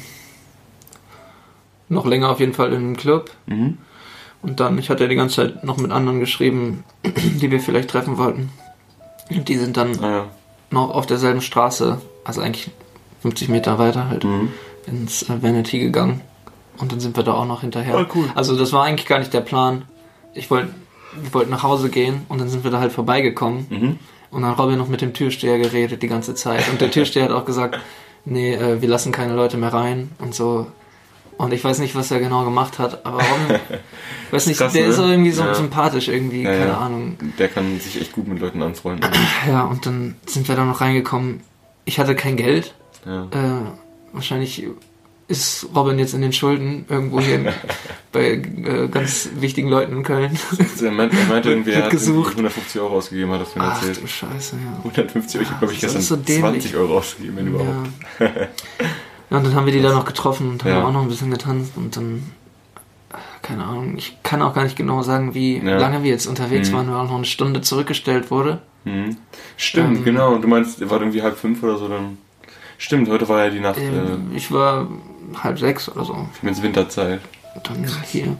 B: noch länger auf jeden Fall im Club.
C: Mhm.
B: Und dann, ich hatte die ganze Zeit noch mit anderen geschrieben, die wir vielleicht treffen wollten. Und die sind dann
C: Ah, ja.
B: noch auf derselben Straße, also eigentlich fünfzig Meter weiter halt,
C: Mhm.
B: ins äh, Vanity gegangen. Und dann sind wir da auch noch hinterher.
C: Oh, cool.
B: Also das war eigentlich gar nicht der Plan. Ich wollte wir wollten nach Hause gehen und dann sind wir da halt vorbeigekommen.
C: Mhm.
B: Und dann hat Robin noch mit dem Türsteher geredet die ganze Zeit. Und der Türsteher hat auch gesagt, nee, äh, wir lassen keine Leute mehr rein und so. Und ich weiß nicht, was er genau gemacht hat, aber Robin, weiß nicht,
C: Krass,
B: der
C: ne?
B: ist auch irgendwie so
C: Ja.
B: sympathisch irgendwie,
C: Ja,
B: keine
C: ja.
B: Ahnung.
C: Der kann sich echt gut mit Leuten anfreunden.
B: Ja, und dann sind wir da noch reingekommen. Ich hatte kein Geld.
C: Ja.
B: Äh, wahrscheinlich ist Robin jetzt in den Schulden irgendwo hier bei äh, ganz wichtigen Leuten in Köln.
C: Er meinte, er meinte irgendwie, er hat
B: gesucht.
C: hundertfünfzig Euro ausgegeben, hat er vorhin
B: Ach
C: erzählt.
B: du Scheiße, ja.
C: hundertfünfzig Euro, ich glaube, ich
B: Das
C: gestern
B: ist so dämlich.
C: zwanzig Euro ausgegeben, wenn überhaupt.
B: Ja. Ja, und dann haben wir die da noch getroffen und haben
C: Ja.
B: auch noch ein bisschen getanzt und dann, äh, keine Ahnung, ich kann auch gar nicht genau sagen, wie
C: Ja.
B: lange wir jetzt unterwegs
C: Mhm.
B: waren, weil auch noch eine Stunde zurückgestellt wurde.
C: Mhm. Stimmt,
B: Ähm,
C: genau. Und du meinst, war irgendwie halb fünf oder so dann. Stimmt, heute war ja die Nacht.
B: Ähm,
C: äh,
B: ich war halb sechs oder so.
C: Jetzt Winterzeit.
B: Und dann hier.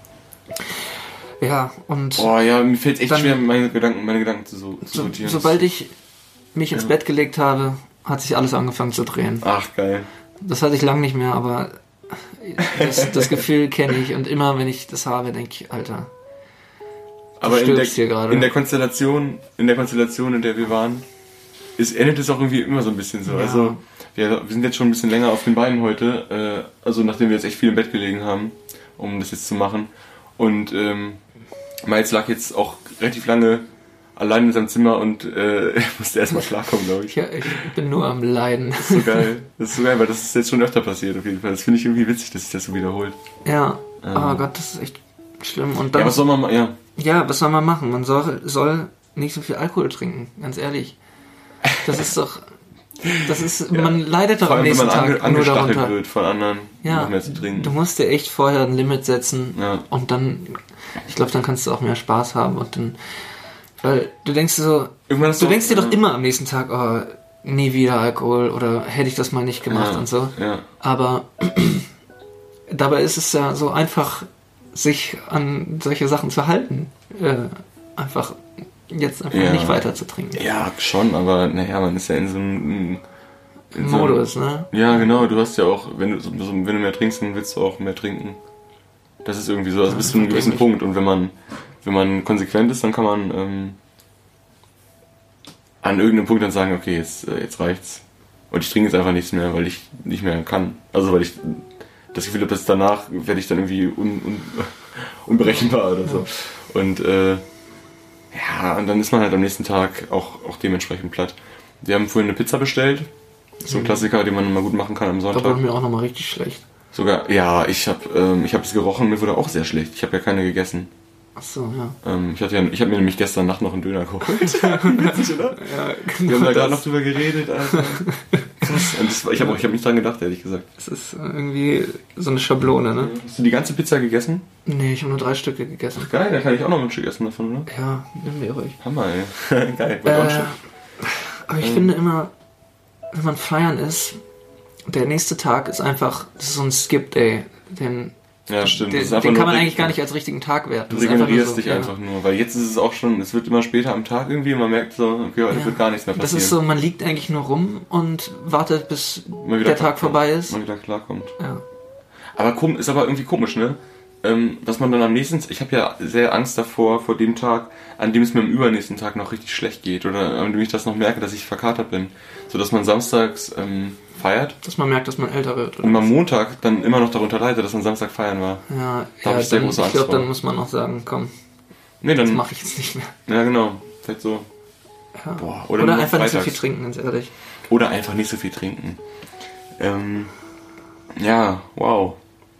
B: Ja, und
C: Boah, ja, mir fällt echt
B: dann-
C: schwer, meine Gedanken, meine Gedanken zu, so, zu
B: so,
C: sortieren.
B: sobald ich mich ins
C: Ja.
B: Bett gelegt habe, hat sich alles angefangen zu drehen.
C: Ach, geil.
B: Das hatte ich lange nicht mehr, aber das, das Gefühl kenne ich und immer, wenn ich das habe, denke ich, Alter,
C: Aber in der,
B: stirbst hier gerade.
C: in der Konstellation, in der Konstellation, in der wir waren, es endet es auch irgendwie immer so ein bisschen so.
B: Ja.
C: Also wir, wir sind jetzt schon ein bisschen länger auf den Beinen heute, äh, also nachdem wir jetzt echt viel im Bett gelegen haben, um das jetzt zu machen. Und ähm, Miles lag jetzt auch relativ lange allein in seinem Zimmer und äh, musste erstmal klarkommen, glaube ich.
B: Ja, ich bin nur am Leiden.
C: Das ist so geil. Das ist so geil, weil das ist jetzt schon öfter passiert auf jeden Fall. Das finde ich irgendwie witzig, dass sich das so wiederholt.
B: Ja,
C: ähm.
B: oh Gott, das ist echt schlimm. Und dann,
C: ja, was soll man machen? Ja.
B: ja, was soll man machen? Man soll, soll nicht so viel Alkohol trinken, ganz ehrlich. Das ist doch... Das ist, ja. Man leidet doch am nächsten Tag
C: ange,
B: nur darunter.
C: Wird von anderen,
B: ja,
C: noch mehr zu trinken.
B: Du musst dir echt vorher ein Limit setzen
C: ja.
B: und dann, ich glaube, dann kannst du auch mehr Spaß haben und dann, weil du denkst so, du
C: auch,
B: denkst dir
C: ja.
B: doch immer am nächsten Tag, oh, nie wieder Alkohol oder hätte ich das mal nicht gemacht
C: ja.
B: und so.
C: Ja.
B: Aber dabei ist es ja so einfach, sich an solche Sachen zu halten. Äh, einfach jetzt einfach
C: ja.
B: nicht weiter zu trinken.
C: Ja, schon, aber naja, man ist ja in so einem in
B: Modus,
C: so
B: einem, ne?
C: Ja, genau, du hast ja auch, wenn du, wenn du mehr trinkst, dann willst du auch mehr trinken. Das ist irgendwie so, also bis zu einem gewissen Punkt. Und wenn man, wenn man konsequent ist, dann kann man ähm, an irgendeinem Punkt dann sagen, okay, jetzt, äh, jetzt reicht's. Und ich trinke jetzt einfach nichts mehr, weil ich nicht mehr kann. Also weil ich das Gefühl habe, dass danach werde ich dann irgendwie un, un, unberechenbar oder so. Und äh, ja, und dann ist man halt am nächsten Tag auch, auch dementsprechend platt. Wir haben vorhin eine Pizza bestellt. So ein
B: mhm.
C: Klassiker, den man mal gut machen kann am Sonntag.
B: Da wurde mir auch nochmal richtig schlecht.
C: Sogar, ja, ich habe ähm, ich hab es gerochen, mir wurde auch sehr schlecht. Ich habe ja keine gegessen.
B: Ach so, ja.
C: Ähm, ich hatte ja, ich habe mir nämlich gestern Nacht noch einen Döner geholt. Witzig, oder?
B: Ja,
C: genau. Wir haben da gerade noch drüber geredet, Alter. Krass. Und das, ich habe hab nicht dran gedacht, ehrlich gesagt.
B: Das ist irgendwie so eine Schablone, ne?
C: Hast du die ganze Pizza gegessen?
B: Nee, ich habe nur drei Stücke gegessen.
C: Ach, geil, da kann ich auch noch ein Stück essen davon, oder?
B: Ja, nimm dir ruhig.
C: Hammer, ey. Geil, äh, auch Stück.
B: Aber ich ähm. finde immer, wenn man feiern ist, der nächste Tag ist einfach, das ist so ein Skip-Day. Den,
C: ja, stimmt.
B: Den, den kann man eigentlich gar nicht als richtigen Tag werten.
C: Du regenerierst so, dich ja. einfach nur, weil jetzt ist es auch schon, es wird immer später am Tag irgendwie und man merkt so, okay, heute ja. wird gar nichts mehr passieren.
B: Das ist so, man liegt eigentlich nur rum und wartet, bis der Tag vorbei ist.
C: Man wieder klarkommt.
B: Ja.
C: Aber ist aber irgendwie komisch, ne? Ähm, dass man dann am nächsten, ich habe ja sehr Angst davor, vor dem Tag, an dem es mir am übernächsten Tag noch richtig schlecht geht oder an dem ich das noch merke, dass ich verkatert bin. So dass man samstags ähm, feiert.
B: Dass man merkt, dass man älter wird.
C: Und am Montag dann immer noch darunter leidet, dass man Samstag feiern war.
B: Ja,
C: da
B: ja
C: habe ich sehr
B: dann,
C: große Angst
B: Ich glaube,
C: vor.
B: dann muss man auch sagen, komm,
C: nee, dann,
B: das mache ich jetzt nicht mehr.
C: Ja, genau. Vielleicht so.
B: Ja.
C: Boah, oder
B: oder einfach
C: freitags.
B: nicht so viel trinken, ganz ehrlich.
C: Oder einfach nicht so viel trinken. Ähm, ja, wow.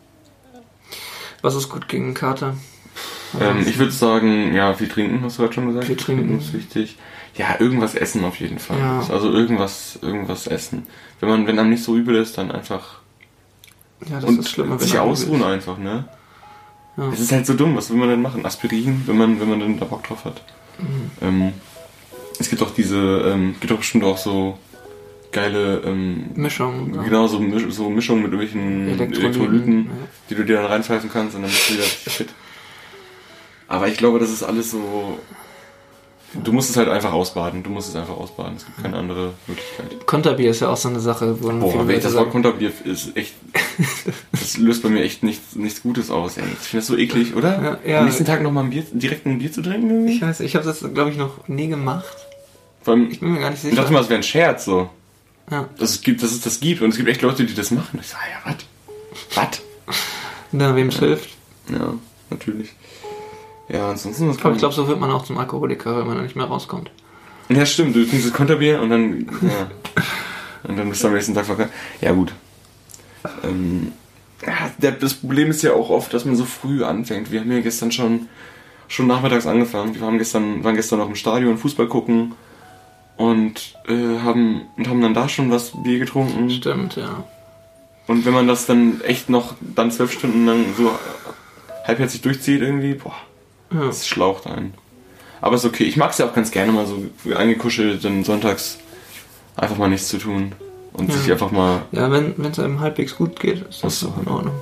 B: Was ist gut gegen Kater?
C: Ähm, ich würde sagen, ja, viel trinken, hast du gerade schon gesagt.
B: Viel trinken.
C: Ist wichtig. Ja, irgendwas essen auf jeden Fall.
B: Ja.
C: Also irgendwas, irgendwas essen. Wenn man, wenn einem nicht so übel ist, dann einfach.
B: Ja, das
C: und
B: ist schlimmer,
C: sich ausruhen einfach, ne? Ja. Es ist halt so dumm, was will man denn machen? Aspirin, wenn man, wenn man dann da Bock drauf hat. Mhm. Ähm, es gibt auch diese, ähm, gibt auch bestimmt auch so geile ähm,
B: Mischungen. Ja.
C: Genau, so, Misch, so Mischungen mit irgendwelchen Elektrolyten, Elektrolyten ja. die du dir dann reinpfeifen kannst und dann bist du wieder fit. Aber ich glaube, das ist alles so. Du musst es halt einfach ausbaden. Du musst es einfach ausbaden. Es gibt keine andere Möglichkeit.
B: Konterbier ist ja auch so eine Sache, wo
C: Boah, wenn ich das Wort Konterbier ist echt. Das löst bei mir echt nichts, nichts Gutes aus. Ey. Ich finde das so eklig, oder?
B: Ja, ja.
C: Am nächsten Tag nochmal ein Bier, direkt ein Bier zu trinken? Irgendwie?
B: Ich weiß, ich habe das, glaube ich, noch nie gemacht.
C: Allem,
B: ich bin mir gar nicht sicher.
C: Ich dachte mal, es wäre ein Scherz so.
B: Ja.
C: Dass es gibt, dass es das gibt. Und es gibt echt Leute, die das machen. Ich so, ja, was? Was?
B: Na, wem es
C: ja.
B: hilft.
C: Ja, natürlich. Ja, ansonsten...
B: Was Aber ich glaube, so wird man auch zum Alkoholiker, wenn man nicht mehr rauskommt.
C: Ja, stimmt. Du trinkst das Konterbier und dann... Ja. Und dann bist du am nächsten Tag verkehrt. Ja, gut. Ähm, ja, der, das Problem ist ja auch oft, dass man so früh anfängt. Wir haben ja gestern schon, schon nachmittags angefangen. Wir waren gestern, waren gestern noch im Stadion Fußball gucken und, äh, haben, und haben dann da schon was Bier getrunken.
B: Stimmt, ja.
C: Und wenn man das dann echt noch dann zwölf Stunden lang so halbherzig durchzieht irgendwie, boah, ja. Das schlaucht einen. Aber ist okay. Ich mag es ja auch ganz gerne mal so eingekuschelt, dann sonntags einfach mal nichts zu tun und ja. sich einfach mal...
B: Ja, wenn es einem halbwegs gut geht, ist das so in Ordnung.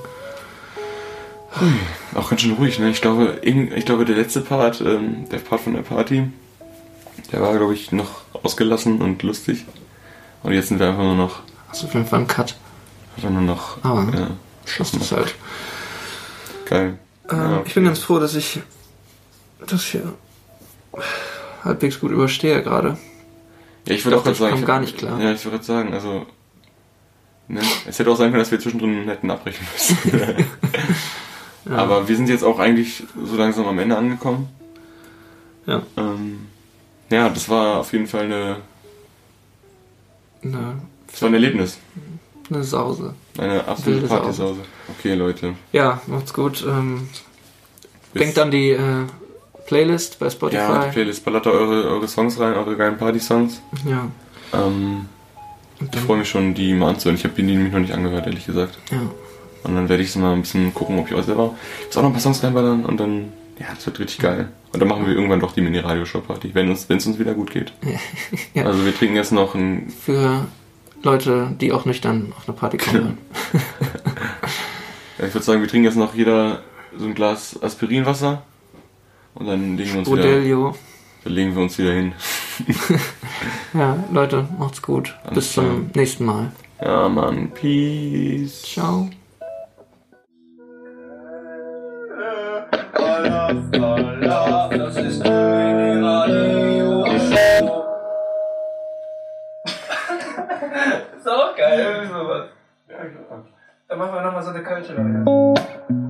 C: Hm, auch ganz schön ruhig, ne? Ich glaube, ich glaube der letzte Part, ähm, der Part von der Party, der war, glaube ich, noch ausgelassen und lustig. Und jetzt sind wir einfach nur noch...
B: Hast du auf jeden Fall einen Cut?
C: Einfach nur noch...
B: Ah,
C: ja,
B: das ist halt...
C: Geil.
B: Ähm,
C: ja, okay.
B: Ich bin ganz froh, dass ich das hier halbwegs gut überstehe gerade.
C: Ja, ich würde auch gerade sagen.
B: Ich
C: Ich
B: gar nicht klar.
C: Ja, ich würde gerade sagen, also. Ne? Es hätte auch sein können, dass wir zwischendrin hätten abbrechen müssen. ja. Aber wir sind jetzt auch eigentlich so langsam am Ende angekommen.
B: Ja.
C: Ähm, ja, das war auf jeden Fall eine.
B: eine
C: das war ein Erlebnis.
B: Eine Sause.
C: Eine absolute Partysause. Okay, Leute.
B: Ja, macht's gut. Ähm, denkt an die äh, Playlist bei Spotify.
C: Ja, die Playlist. Ballert da eure, eure Songs rein, eure geilen Party-Songs.
B: Ja.
C: Ähm, ich freue mich schon, die mal anzuhören. Ich habe die nämlich noch nicht angehört, ehrlich gesagt.
B: Ja.
C: Und dann werde ich mal ein bisschen gucken, ob ich auch selber jetzt auch noch ein paar Songs reinballern und dann, ja, das wird richtig geil. Und dann machen wir irgendwann doch die Mini-Radio-Show-Party, wenn uns, wenn es uns wieder gut geht.
B: Ja.
C: Also wir trinken jetzt noch ein...
B: Für Leute, die auch nüchtern auf eine Party kommen.
C: Ja, ich würde sagen, wir trinken jetzt noch jeder so ein Glas Aspirinwasser und dann legen wir uns
B: Rodelio.
C: wieder... Dann legen wir uns wieder hin.
B: Ja, Leute, macht's gut.
C: Alles
B: Bis
C: klar.
B: zum nächsten Mal.
C: Ja, Mann, peace.
B: Ciao.
A: Das ist die Mini-Radio-Show.
B: Ist auch geil, irgendwie sowas. Ja, dann machen wir nochmal so eine Kölsche.